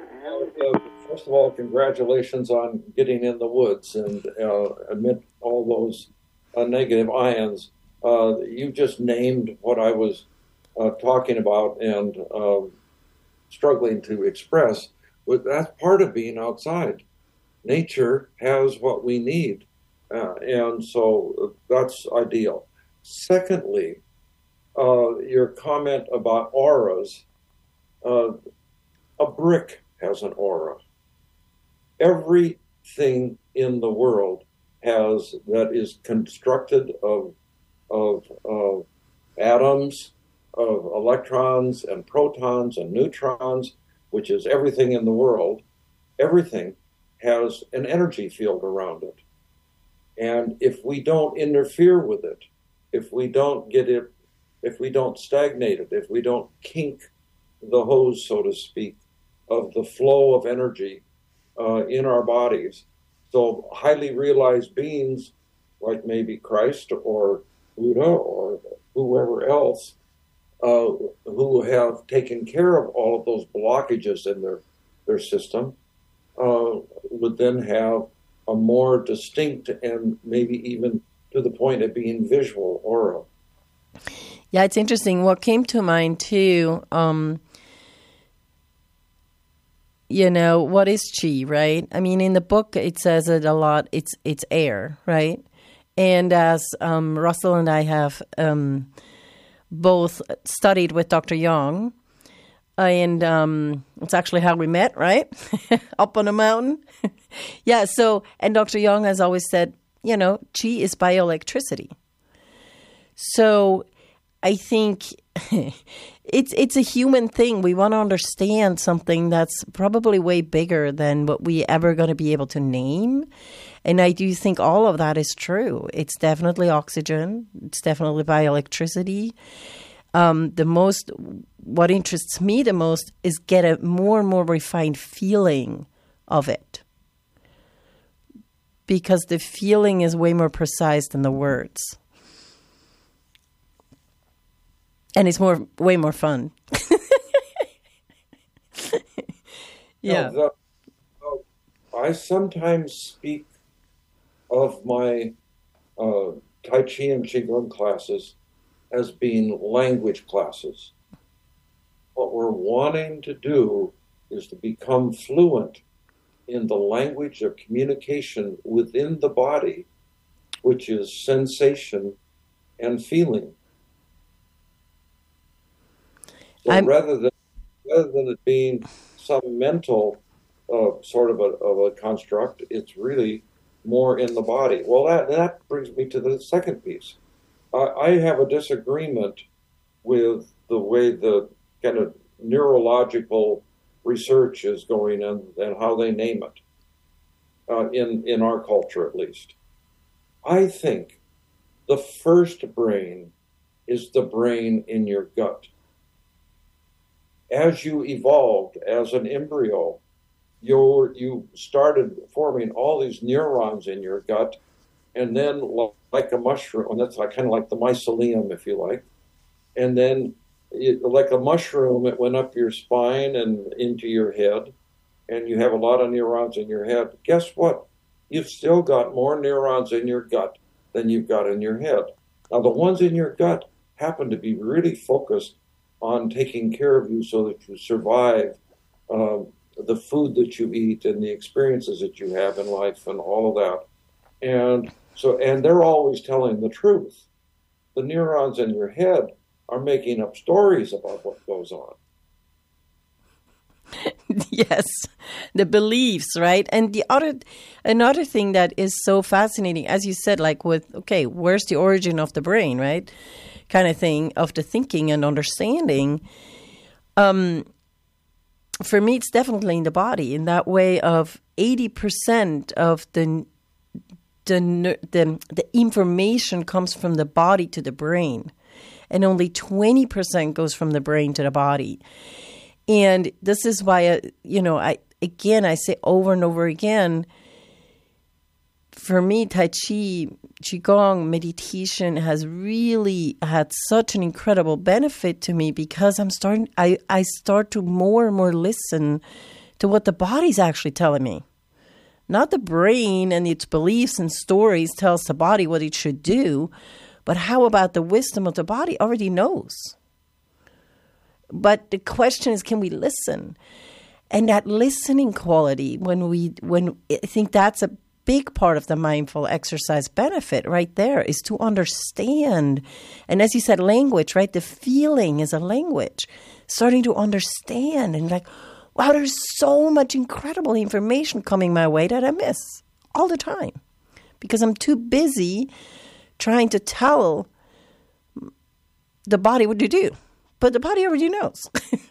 Uh, first of all, congratulations on getting in the woods and uh, amid all those uh, negative ions. Uh, you just named what I was uh, talking about and uh, struggling to express. But that's part of being outside. Nature has what we need, uh, and so that's ideal. Secondly, uh, your comment about auras, uh, a brick has an aura. Everything in the world has that is constructed of of, of atoms, of electrons and protons and neutrons, which is everything in the world. Everything has an energy field around it. And if we don't interfere with it, if we don't get it, if we don't stagnate it, if we don't kink the hose, so to speak, of the flow of energy uh, in our bodies, so highly realized beings like maybe Christ or Buddha or whoever else uh, who have taken care of all of those blockages in their, their system uh, would then have a more distinct and maybe even to the point of being visual aura. Yeah, it's interesting. What came to mind too, um, you know, what is chi, right? I mean, in the book, it says it a lot. It's it's air, right? And as um, Russell and I have um, both studied with Doctor Yang, and um, it's actually how we met, right? Up on a mountain. Yeah, so, and Doctor Yang has always said, you know, qi is bioelectricity. So I think it's it's a human thing. We want to understand something that's probably way bigger than what we ever going to be able to name. And I do think all of that is true. It's definitely oxygen. It's definitely bioelectricity. Um, the most, what interests me the most is get a more and more refined feeling of it. Because the feeling is way more precise than the words. And it's more, way more fun. Yeah. No, the, uh, I sometimes speak of my uh, Tai Chi and Qigong classes as being language classes. What we're wanting to do is to become fluent in the language of communication within the body, which is sensation and feeling. So I'm... rather than rather than it being some mental uh, sort of a, of a construct, it's really more in the body. Well, that that brings me to the second piece. I, I have a disagreement with the way the kind of neurological research is going and, and how they name it, uh, in, in our culture at least. I think the first brain is the brain in your gut. As you evolved as an embryo, you're, you started forming all these neurons in your gut, and then like a mushroom, and that's like, kind of like the mycelium, if you like, and then it, like a mushroom, it went up your spine and into your head, and you have a lot of neurons in your head. Guess what? You've still got more neurons in your gut than you've got in your head. Now, the ones in your gut happen to be really focused on taking care of you so that you survive um, the food that you eat and the experiences that you have in life and all of that. And so, and they're always telling the truth. The neurons in your head are making up stories about what goes on. Yes, the beliefs, right? And the other, another thing that is so fascinating, as you said, like with, okay, where's the origin of the brain, right? Kind of thing, of the thinking and understanding. Um, for me, it's definitely in the body, in that way of eighty percent of the, the, the, the information comes from the body to the brain, and only twenty percent goes from the brain to the body. And this is why, I, you know, I again, I say over and over again, for me, Tai Chi, Qigong, meditation has really had such an incredible benefit to me, because I'm starting, I, I start to more and more listen to what the body's actually telling me. Not the brain and its beliefs and stories tells the body what it should do, but how about the wisdom of the body already knows. But the question is, can we listen? And that listening quality, when we, when I think that's a big part of the mindful exercise benefit right there, is to understand. And as you said, language, right? The feeling is a language. Starting to understand and like, wow, there's so much incredible information coming my way that I miss all the time because I'm too busy trying to tell the body what to do. But the body already knows.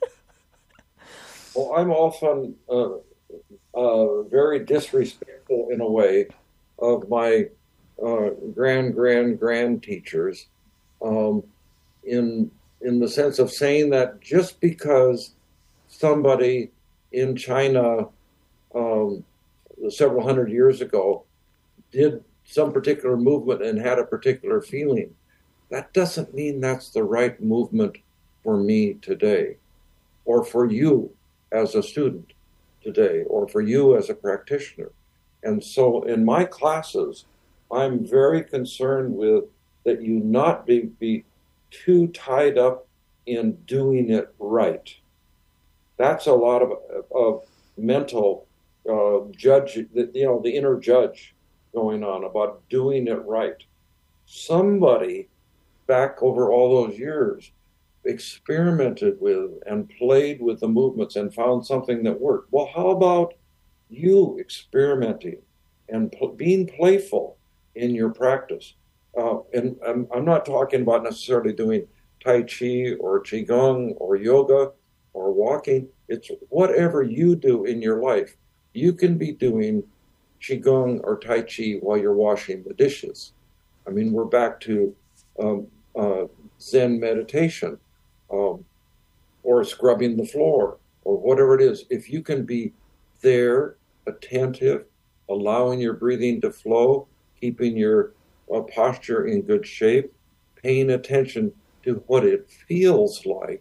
Well, I'm often uh, uh, very disrespectful in a way of my uh, grand, grand, grand teachers, um, in in the sense of saying that just because somebody in China um, several hundred years ago did some particular movement and had a particular feeling, that doesn't mean that's the right movement for me today, or for you as a student today, or for you as a practitioner. And so in my classes, I'm very concerned with that you not be, be too tied up in doing it right. That's a lot of, of mental uh, judge, you know, the inner judge going on about doing it right. Somebody back over all those years, experimented with and played with the movements and found something that worked. Well, how about you experimenting and pl- being playful in your practice? Uh, and I'm, I'm not talking about necessarily doing Tai Chi or Qigong or yoga or walking. It's whatever you do in your life. You can be doing Qigong or Tai Chi while you're washing the dishes. I mean, we're back to um, uh, Zen meditation, um, or scrubbing the floor, or whatever it is. If you can be there, attentive, allowing your breathing to flow, keeping your uh, posture in good shape, paying attention to what it feels like,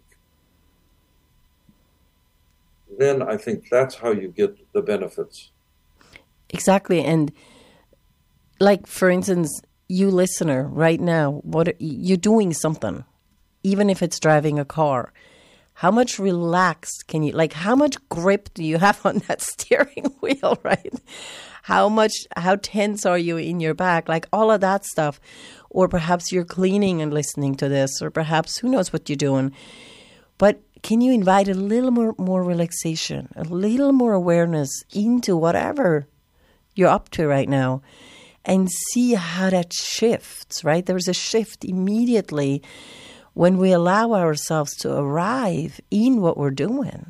then I think that's how you get the benefits. Exactly. And like, for instance, you listener right now, what you're doing something, even if it's driving a car. How much relaxed can you, like, how much grip do you have on that steering wheel, right? How much, how tense are you in your back? Like all of that stuff. Or perhaps you're cleaning and listening to this, or perhaps who knows what you're doing. But can you invite a little more, more relaxation, a little more awareness into whatever you're up to right now, and see how that shifts, right? There's a shift immediately when we allow ourselves to arrive in what we're doing.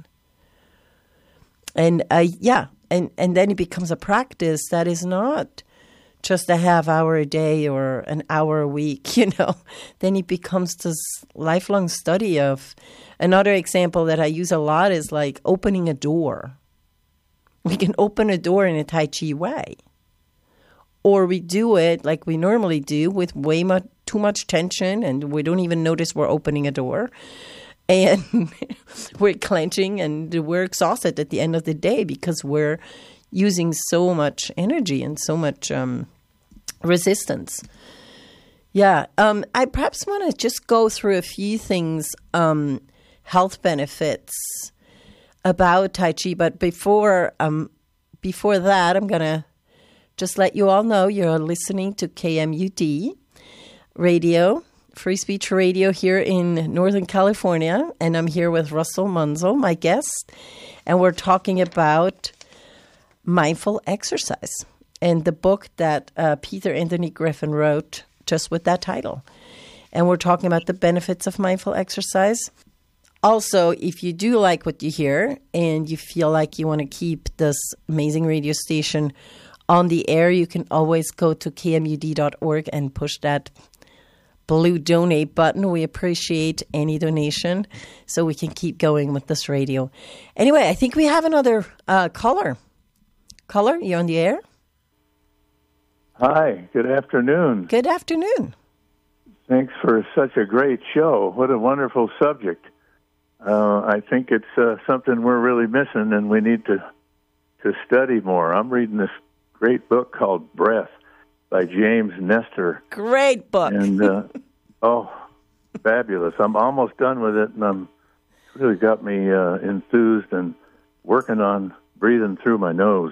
And uh, yeah, and, and then it becomes a practice that is not just a half hour a day or an hour a week, you know. Then it becomes this lifelong study of, another example that I use a lot is like opening a door. We can open a door in a Tai Chi way. Or we do it like we normally do with way much, too much tension, and we don't even notice we're opening a door. And we're clenching and we're exhausted at the end of the day because we're using so much energy and so much um, resistance. Yeah. Um, I perhaps want to just go through a few things, um, health benefits about Tai Chi. But before, um, before that, I'm going to just let you all know you're listening to K M U D Radio, Free Speech Radio here in Northern California. And I'm here with Russell Munzel, my guest. And we're talking about mindful exercise and the book that uh, Peter Anthony Griffin wrote just with that title. And we're talking about the benefits of mindful exercise. Also, if you do like what you hear and you feel like you want to keep this amazing radio station on the air, you can always go to K M U D dot org and push that blue donate button. We appreciate any donation so we can keep going with this radio. Anyway, I think we have another uh, caller. Caller, you on the air? Hi, good afternoon. Good afternoon. Thanks for such a great show. What a wonderful subject. Uh, I think it's uh, something we're really missing, and we need to to study more. I'm reading this great book called Breath by James Nestor. Great book. And, uh, oh, fabulous. I'm almost done with it, and I'm it's really got me uh, enthused and working on breathing through my nose.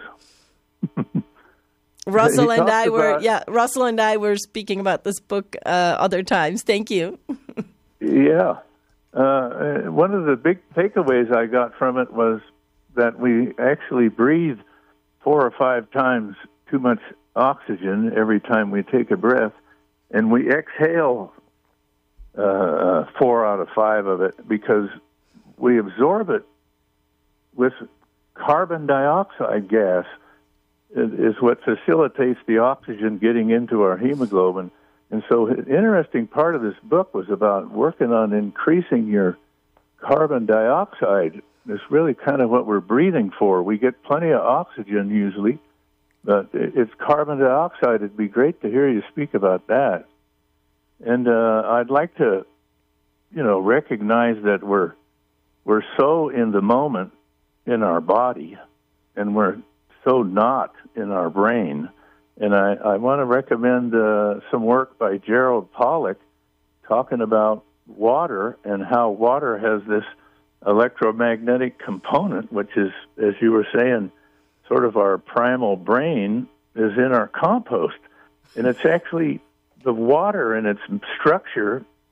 Russell and I were, about, yeah, Russell and I were speaking about this book uh, other times. Thank you. Yeah. Uh, one of the big takeaways I got from it was that we actually breathe four or five times too much oxygen every time we take a breath, and we exhale uh, four out of five of it because we absorb it with carbon dioxide gas. It is what facilitates the oxygen getting into our hemoglobin. And so an interesting part of this book was about working on increasing your carbon dioxide. It's really kind of what we're breathing for. We get plenty of oxygen usually, but it's carbon dioxide. It'd be great to hear you speak about that. And uh, I'd like to, you know, recognize that we're we're so in the moment in our body, and we're so not in our brain. And I, I want to recommend uh, some work by Gerald Pollack talking about water and how water has this electromagnetic component, which is, as you were saying, sort of our primal brain is in our compost. And it's actually the water in its structure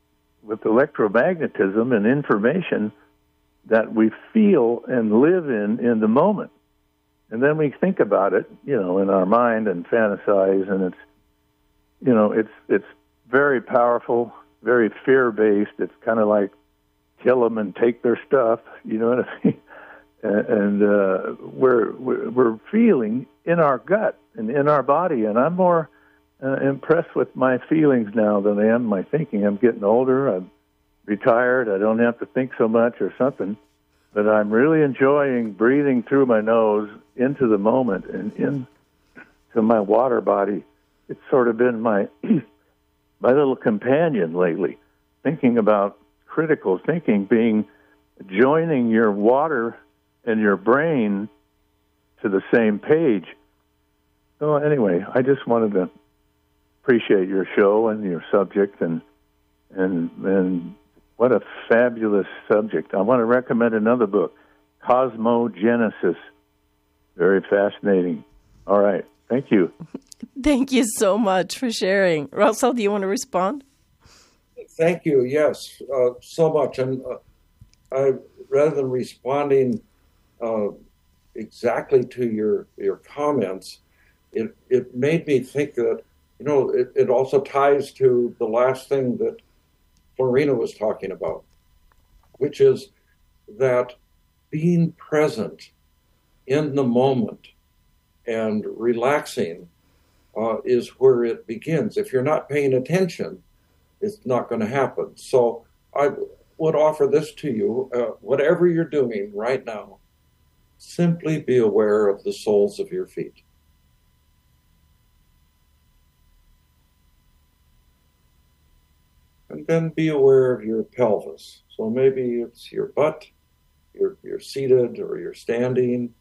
with electromagnetism and information that we feel and live in in the moment. And then we think about it, you know, in our mind and fantasize, and it's, you know, it's it's very powerful, very fear-based. It's kind of like kill them and take their stuff, you know what I mean? And uh, we're we're feeling in our gut and in our body, and I'm more uh, impressed with my feelings now than I am my thinking. I'm getting older. I'm retired. I don't have to think so much or something, but I'm really enjoying breathing through my nose into the moment and into my water body. It's sort of been my my little companion lately, thinking about critical thinking being joining your water and your brain to the same page. So anyway, I just wanted to appreciate your show and your subject, and and and what a fabulous subject. I want to recommend another book, Cosmogenesis. Very fascinating. All right. Thank you. Thank you so much for sharing. Russell, do you want to respond? Thank you. Yes, uh, so much. And uh, I, rather than responding uh, exactly to your your comments, it it made me think that, you know, it, it also ties to the last thing that Florina was talking about, which is that being present in the moment and relaxing uh, is where it begins. If you're not paying attention, it's not going to happen. So I would offer this to you. Uh, whatever you're doing right now, simply be aware of the soles of your feet. And then be aware of your pelvis. So maybe it's your butt, you're, you're seated or you're standing.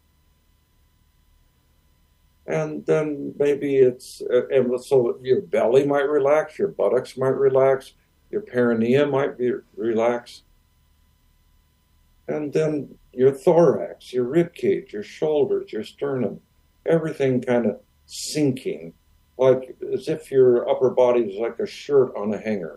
And then maybe it's, uh, and so your belly might relax, your buttocks might relax, your perineum might be relaxed. And then your thorax, your rib cage, your shoulders, your sternum, everything kind of sinking, like as if your upper body is like a shirt on a hanger.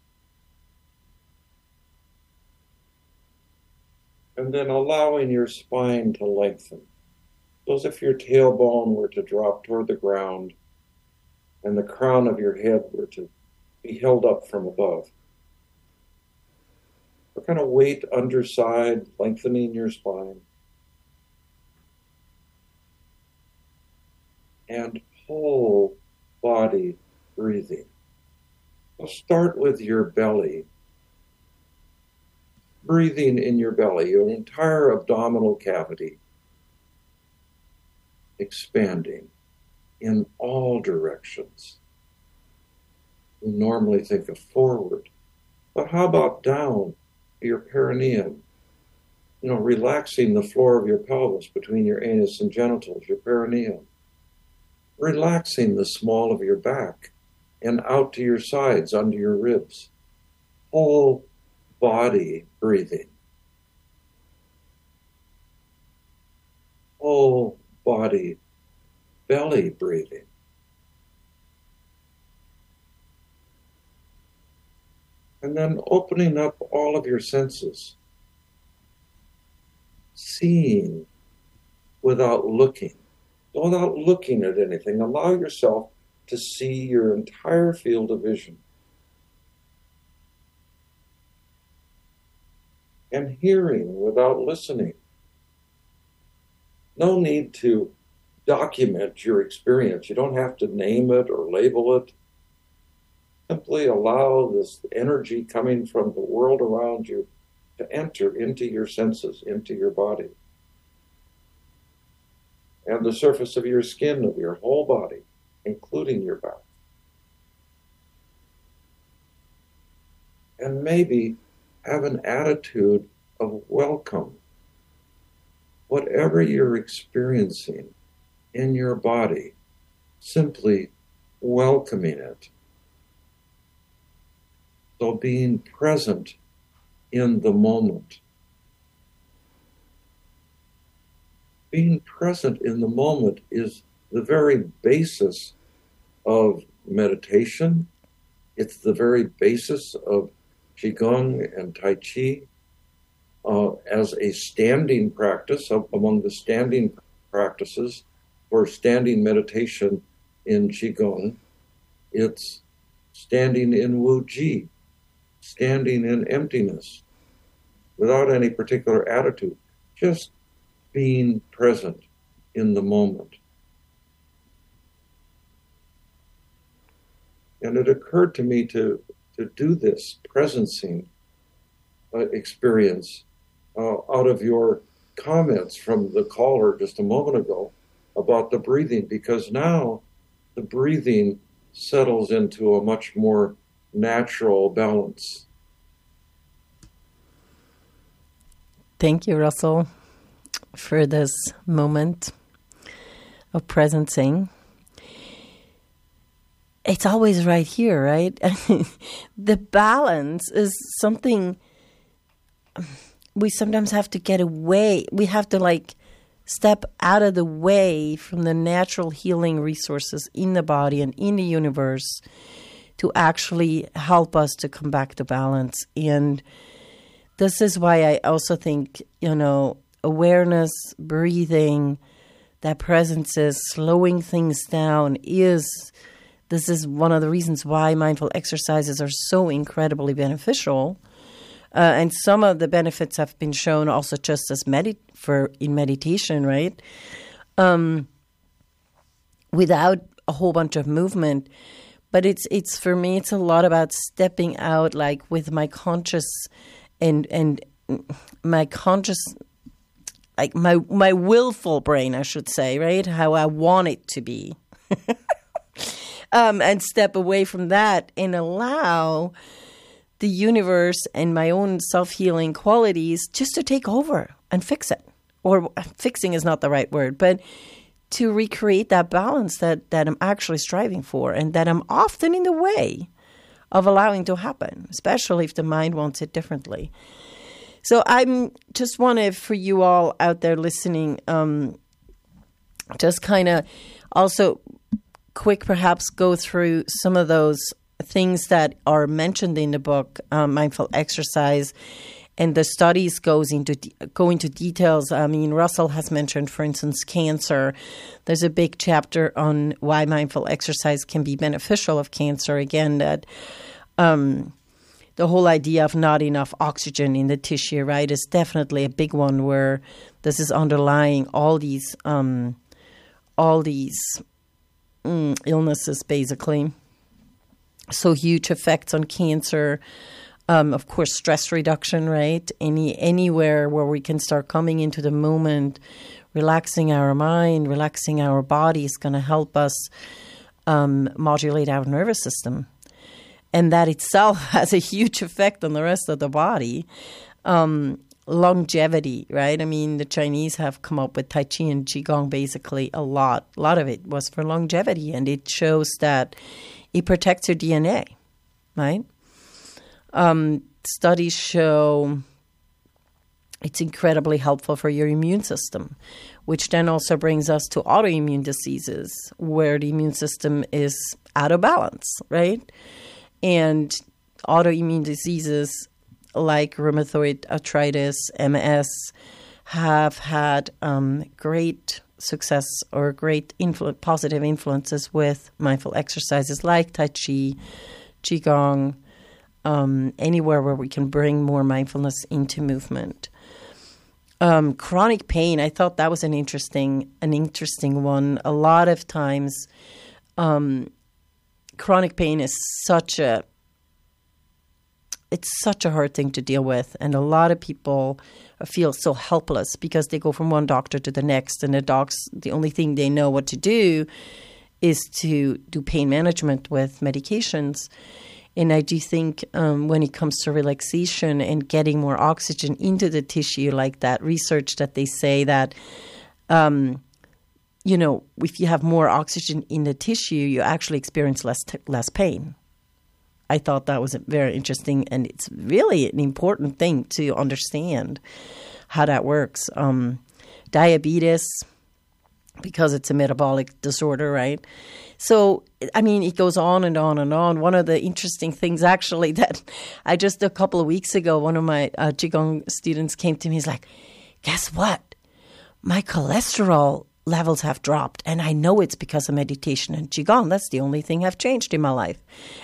And then allowing your spine to lengthen. So as if your tailbone were to drop toward the ground and the crown of your head were to be held up from above. So kind of weight underside, lengthening your spine. And whole body breathing. So start with your belly. Breathing in your belly, your entire abdominal cavity. Expanding in all directions. We normally think of forward, but how about down your perineum? You know, relaxing the floor of your pelvis between your anus and genitals, your perineum. Relaxing the small of your back and out to your sides, under your ribs. Whole body breathing. Whole body, belly breathing. And then opening up all of your senses. Seeing without looking. Without looking at anything, allow yourself to see your entire field of vision. And hearing without listening. No need to document your experience. You don't have to name it or label it. Simply allow this energy coming from the world around you to enter into your senses, into your body. And the surface of your skin, of your whole body, including your back. And maybe have an attitude of welcome. Whatever you're experiencing in your body, simply welcoming it. So being present in the moment. Being present in the moment is the very basis of meditation. It's the very basis of Qigong and Tai Chi uh, as a standing practice, uh, among the standing practices for standing meditation in Qigong. It's standing in Wu Ji, standing in emptiness, without any particular attitude, just being present in the moment. And it occurred to me to, to do this presencing uh, experience uh, out of your comments from the caller just a moment ago about the breathing, because now the breathing settles into a much more natural balance. Thank you, Russell, for this moment of presencing. It's always right here, right? The balance is something we sometimes have to get away. We have to like step out of the way from the natural healing resources in the body and in the universe to actually help us to come back to balance. And this is why I also think, you know, awareness, breathing, that presence is slowing things down is, this is one of the reasons why mindful exercises are so incredibly beneficial. Uh, and some of the benefits have been shown also just as medit for in meditation, right? Um, without a whole bunch of movement. But it's it's for me, it's a lot about stepping out, like with my conscious and and my conscious, like my my willful brain, I should say, right? How I want it to be, um, and step away from that and allow the universe and my own self-healing qualities just to take over and fix it. Or fixing is not the right word, but to recreate that balance that, that I'm actually striving for and that I'm often in the way of allowing to happen, especially if the mind wants it differently. So I'm just wanted for you all out there listening, um, just kind of also quick perhaps go through some of those things that are mentioned in the book, um, Mindful Exercise, and the studies goes into go into details. I mean, Russell has mentioned, for instance, cancer. There's a big chapter on why mindful exercise can be beneficial of cancer. Again, that um, the whole idea of not enough oxygen in the tissue, right, is definitely a big one where this is underlying all these um, all these mm, illnesses, basically. So huge effects on cancer. Um, of course, stress reduction, right? Any anywhere where we can start coming into the moment, relaxing our mind, relaxing our body is going to help us um, modulate our nervous system. And that itself has a huge effect on the rest of the body. Um, longevity, right? I mean, the Chinese have come up with Tai Chi and Qigong basically a lot. A lot of it was for longevity, and it shows that it protects your D N A, right? Um, studies show it's incredibly helpful for your immune system, which then also brings us to autoimmune diseases where the immune system is out of balance, right? And autoimmune diseases like rheumatoid arthritis, M S, have had um, great success or great influ- positive influences with mindful exercises like Tai Chi, Qigong, um, anywhere where we can bring more mindfulness into movement. Um, chronic pain, I thought that was an interesting, an interesting one. A lot of times, um, chronic pain is such a, it's such a hard thing to deal with, and a lot of people feel so helpless because they go from one doctor to the next, and the docs, the only thing they know what to do is to do pain management with medications. And I do think um, when it comes to relaxation and getting more oxygen into the tissue, like that research that they say that, um, you know, if you have more oxygen in the tissue, you actually experience less t- less pain. I thought that was very interesting, and it's really an important thing to understand how that works. Um, diabetes, because it's a metabolic disorder, right? So, I mean, it goes on and on and on. One of the interesting things, actually, that I just a couple of weeks ago, one of my uh, Qigong students came to me. He's like, guess what? My cholesterol levels have dropped, and I know it's because of meditation and Qigong. That's the only thing I've changed in my life.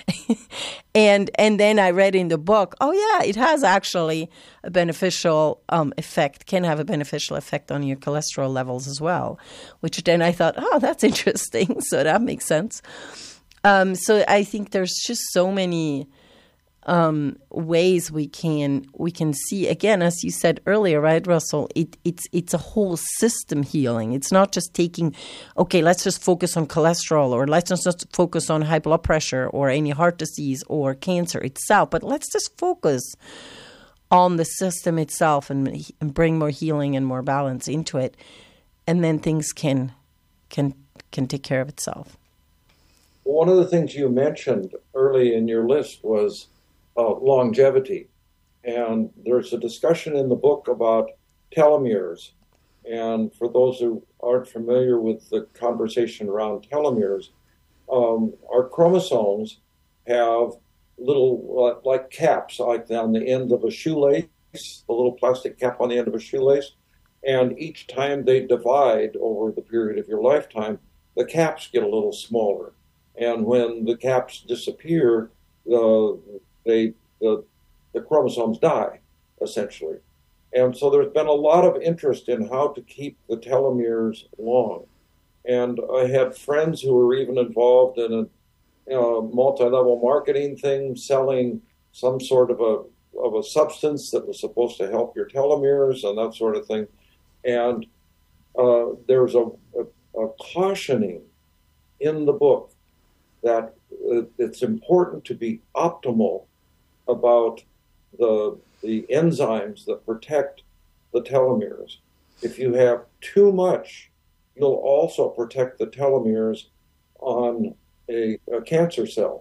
and and then I read in the book, oh yeah, it has actually a beneficial um, effect, can have a beneficial effect on your cholesterol levels as well, which then I thought, oh, that's interesting. So that makes sense. Um, so I think there's just so many Um, ways we can we can see, again, as you said earlier, right, Russell, it, it's it's a whole system healing. It's not just taking, okay, let's just focus on cholesterol, or let's just focus on high blood pressure or any heart disease or cancer itself, but let's just focus on the system itself and, and bring more healing and more balance into it, and then things can can can take care of itself. One of the things you mentioned early in your list was Uh, longevity. And there's a discussion in the book about telomeres. And for those who aren't familiar with the conversation around telomeres, um, our chromosomes have little, uh, like caps, like on the end of a shoelace, the little plastic cap on the end of a shoelace. And each time they divide over the period of your lifetime, the caps get a little smaller. And when the caps disappear, the They, the, the chromosomes die, essentially. And so there's been a lot of interest in how to keep the telomeres long. And I had friends who were even involved in a you know, multi-level marketing thing, selling some sort of a of a substance that was supposed to help your telomeres and that sort of thing. And uh, there's a, a, a cautioning in the book that it's important to be optimal about the the enzymes that protect the telomeres. If you have too much, you'll also protect the telomeres on a, a cancer cell.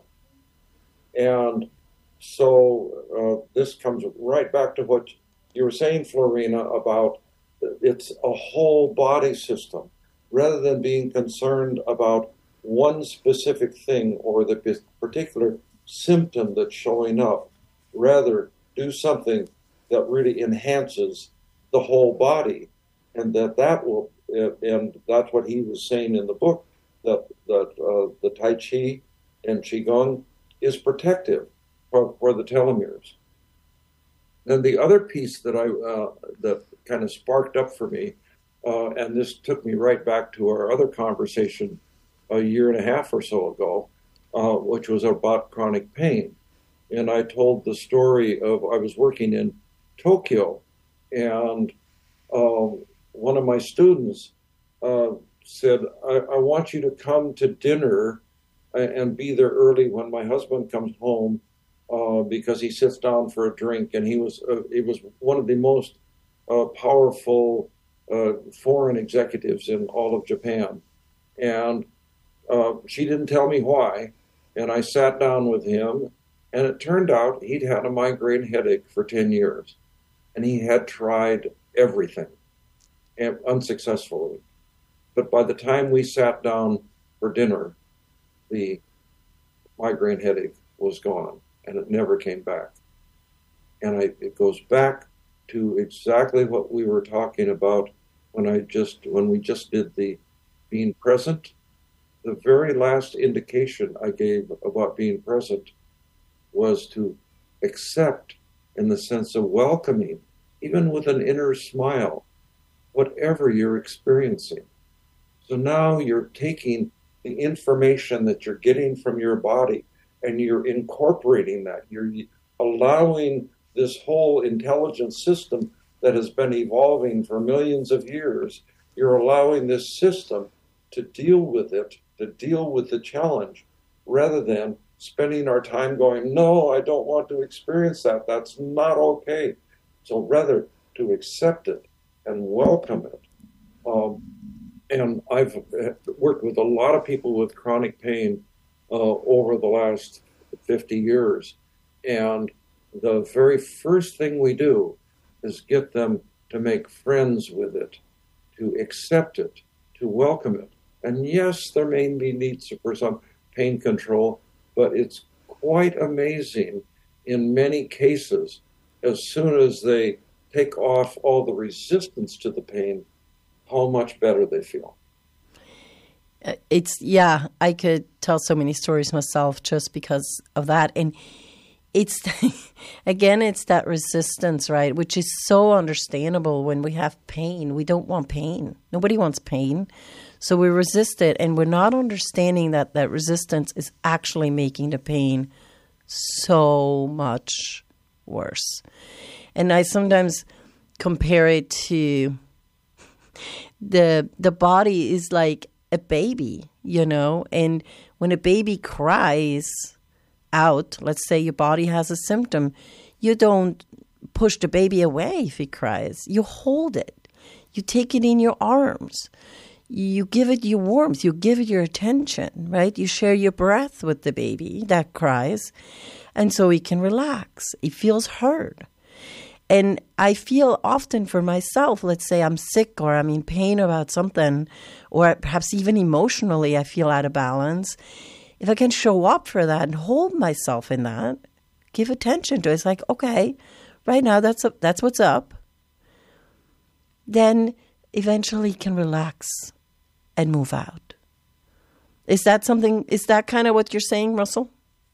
And so uh, this comes right back to what you were saying, Florina, about it's a whole body system. Rather than being concerned about one specific thing or the particular symptom that's showing up, rather do something that really enhances the whole body, and that that will, and that's what he was saying in the book, that that uh, the Tai Chi and Qigong is protective for, for the telomeres. And the other piece that I uh, that kind of sparked up for me, uh, and this took me right back to our other conversation a year and a half or so ago, uh, which was about chronic pain. And I told the story of I was working in Tokyo, and uh, one of my students uh, said, I, I want you to come to dinner and be there early when my husband comes home, uh, because he sits down for a drink. And he was uh, he was one of the most uh, powerful uh, foreign executives in all of Japan. And uh, she didn't tell me why. And I sat down with him, and it turned out he'd had a migraine headache for ten years. And he had tried everything, and unsuccessfully. But by the time we sat down for dinner, the migraine headache was gone, and it never came back. And I, it goes back to exactly what we were talking about when I just when we just did the being present. The very last indication I gave about being present was to accept, in the sense of welcoming, even with an inner smile, whatever you're experiencing. So now you're taking the information that you're getting from your body and you're incorporating that. You're allowing this whole intelligence system that has been evolving for millions of years, you're allowing this system to deal with it, to deal with the challenge, rather than spending our time going, no, I don't want to experience that. That's not okay. So rather to accept it and welcome it. Um, and I've worked with a lot of people with chronic pain uh, over the last fifty years. And the very first thing we do is get them to make friends with it, to accept it, to welcome it. And yes, there may be needs for some pain control, but it's quite amazing in many cases, as soon as they take off all the resistance to the pain, how much better they feel. It's, yeah, I could tell so many stories myself just because of that. And it's, again, it's that resistance, right? Which is so understandable when we have pain. We don't want pain. Nobody wants pain. So we resist it, and we're not understanding that that resistance is actually making the pain so much worse. And I sometimes compare it to the the body is like a baby, you know, and when a baby cries out, let's say your body has a symptom, you don't push the baby away if it cries. You hold it. You take it in your arms. You give it your warmth. You give it your attention, right? You share your breath with the baby that cries, and so it can relax. It feels heard. And I feel often for myself, let's say I'm sick or I'm in pain about something, or perhaps even emotionally I feel out of balance. If I can show up for that and hold myself in that, give attention to it, it's like, okay, right now that's a, that's what's up. Then eventually can relax and move out. Is that something, is that kind of what you're saying, Russell?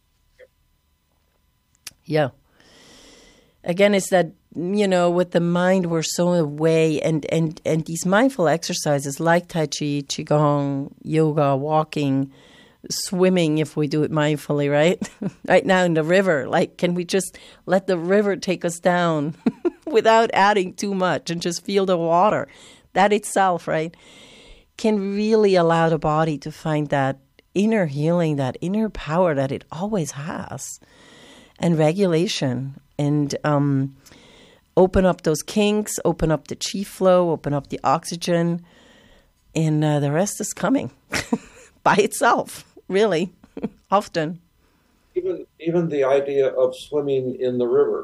Yeah. Again, it's that, you know, with the mind, we're so away, and, and, and these mindful exercises like Tai Chi, Qigong, yoga, walking, swimming, if we do it mindfully, right? Right now in the river, like, can we just let the river take us down without adding too much and just feel the water? That itself, right, can really allow the body to find that inner healing, that inner power that it always has, and regulation, and um, open up those kinks, open up the chi flow, open up the oxygen, and uh, the rest is coming by itself, really, often. Even even the idea of swimming in the river,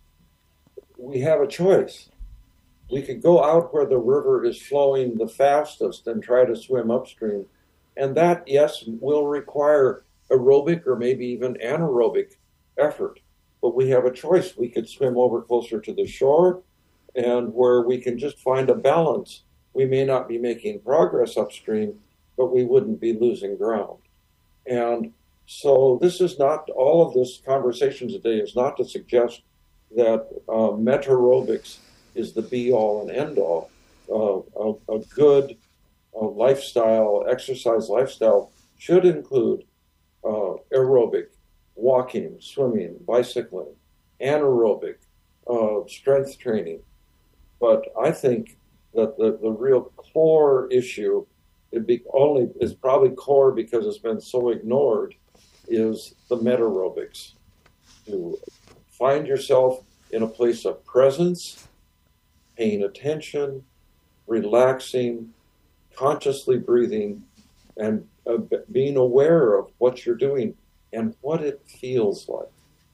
we have a choice. We could go out where the river is flowing the fastest and try to swim upstream. And that, yes, will require aerobic or maybe even anaerobic effort. But we have a choice. We could swim over closer to the shore, and where we can just find a balance. We may not be making progress upstream, but we wouldn't be losing ground. And so this is not, all of this conversation today is not to suggest that uh, metaerobics is the be-all and end-all. Uh, a, a good uh, lifestyle, exercise lifestyle should include uh, aerobic, walking, swimming, bicycling, anaerobic, uh, strength training. But I think that the, the real core issue, it be only is probably core because it's been so ignored, is the metaerobics. To find yourself in a place of presence, paying attention, relaxing, consciously breathing, and uh, being aware of what you're doing and what it feels like.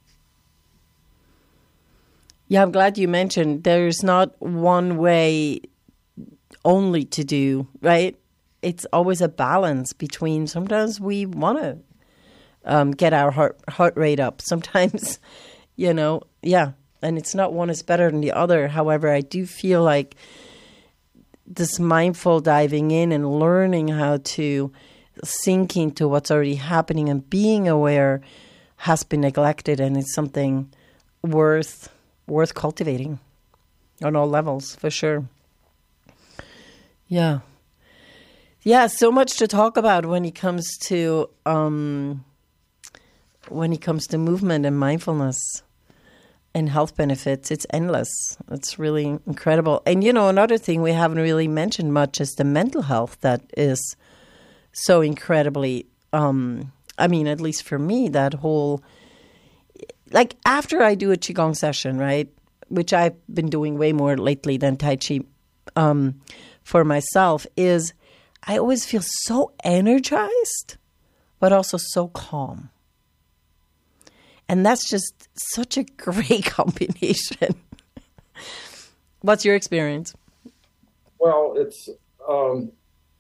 Yeah, I'm glad you mentioned there's not one way only to do, right? It's always a balance between, sometimes we want to um, get our heart, heart rate up. Sometimes, you know, yeah. And it's not one is better than the other. However, I do feel like this mindful diving in and learning how to sink into what's already happening and being aware has been neglected, and it's something worth worth cultivating on all levels, for sure. Yeah. Yeah, so much to talk about when it comes to um, when it comes to movement and mindfulness and health benefits. It's endless. It's really incredible. And, you know, another thing we haven't really mentioned much is the mental health that is so incredibly, um, I mean, at least for me, that whole, like after I do a Qigong session, right, which I've been doing way more lately than Tai Chi um, for myself, is I always feel so energized, but also so calm. And that's just such a great combination. What's your experience? Well, it's um,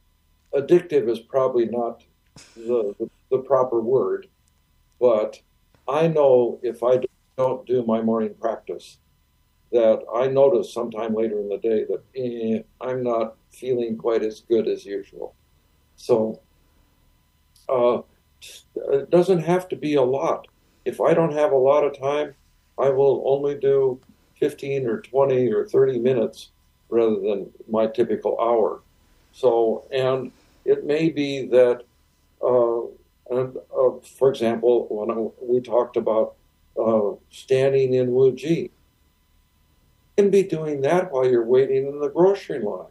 addictive is probably not the, the, the proper word, but I know if I don't do my morning practice, that I notice sometime later in the day that eh, I'm not feeling quite as good as usual. So uh, it doesn't have to be a lot. If I don't have a lot of time, I will only do fifteen or twenty or thirty minutes rather than my typical hour. So, and it may be that, uh, and, uh, for example, when I, we talked about uh, standing in Wu Ji, you can be doing that while you're waiting in the grocery line.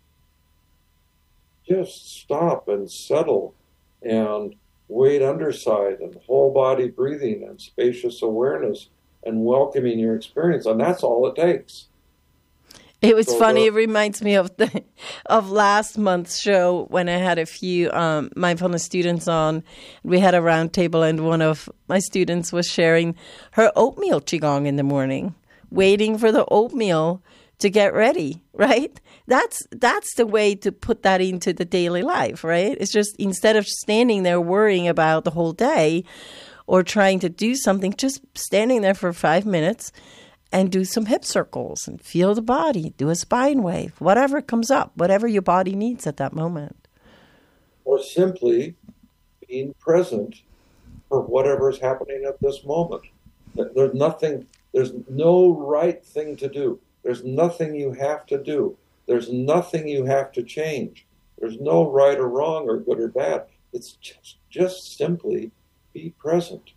Just stop and settle and wait underside and whole body breathing and spacious awareness and welcoming your experience. And that's all it takes. It was so funny. the, it reminds me of the of last month's show when I had a few um, mindfulness students on. We had a round table and one of my students was sharing her oatmeal qigong in the morning, waiting for the oatmeal to get ready, right? That's that's the way to put that into the daily life, right? It's just instead of standing there worrying about the whole day or trying to do something, just standing there for five minutes and do some hip circles and feel the body, do a spine wave, whatever comes up, whatever your body needs at that moment. Or simply being present for whatever is happening at this moment. There's nothing, there's no right thing to do. There's nothing you have to do. There's nothing you have to change. There's no right or wrong or good or bad. It's just, just simply be present.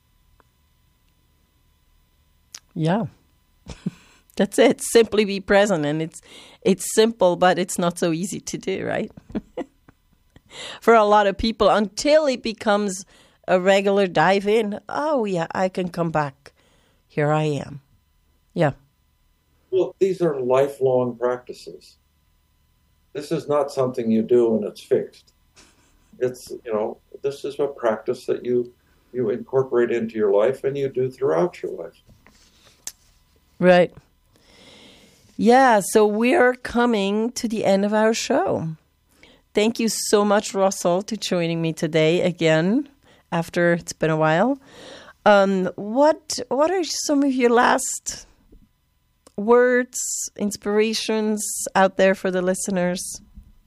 Yeah. That's it. Simply be present. And it's it's simple, but it's not so easy to do, right? For a lot of people, until it becomes a regular dive in, oh, yeah, I can come back. Here I am. Yeah. Well, these are lifelong practices. This is not something you do and it's fixed. It's, you know, this is a practice that you you incorporate into your life and you do throughout your life. Right. Yeah, so we're coming to the end of our show. Thank you so much, Russell, to joining me today again after it's been a while. Um, what what are some of your last words, inspirations out there for the listeners?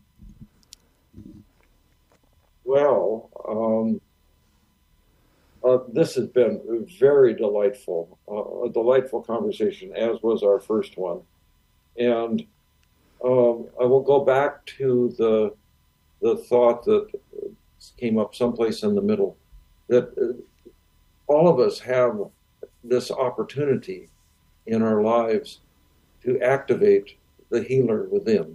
Well, um, uh, this has been very delightful, uh, a delightful conversation, as was our first one. And um, I will go back to the the thought that came up someplace in the middle, that uh, all of us have this opportunity in our lives to activate the healer within.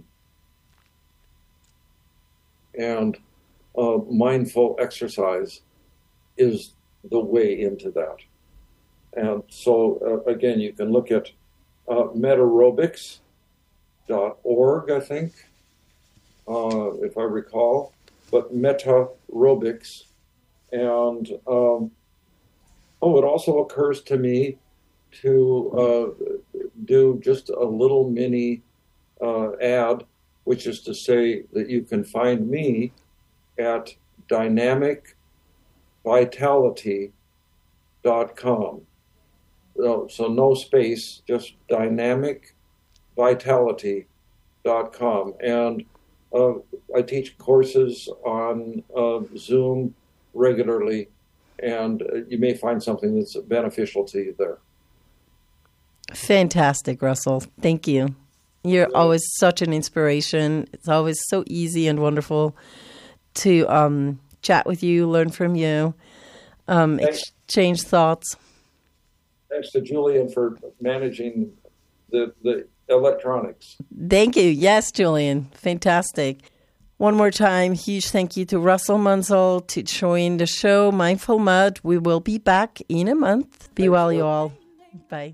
And uh, mindful exercise is the way into that. And so, uh, again, you can look at uh, metarobics dot org, I think, uh, if I recall, but metarobics. And, um, oh, it also occurs to me to uh, do just a little mini uh, ad, which is to say that you can find me at dynamic vitality dot com. So, so no space, just dynamic vitality dot com. And uh, I teach courses on uh, Zoom regularly, and uh, you may find something that's beneficial to you there. Fantastic, Russell. Thank you. You're always such an inspiration. It's always so easy and wonderful to um, chat with you, learn from you, um, exchange thoughts. Thanks to Julian for managing the, the electronics. Thank you. Yes, Julian. Fantastic. One more time, huge thank you to Russell Munsell to join the show, Mindful Mud. We will be back in a month. Be well, you all. Bye.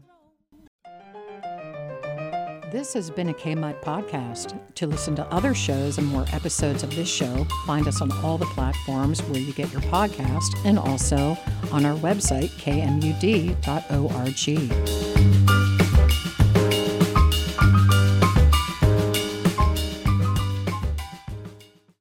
This has been a K-Mud podcast. To listen to other shows and more episodes of this show, find us on all the platforms where you get your podcast and also on our website, k m u d dot org.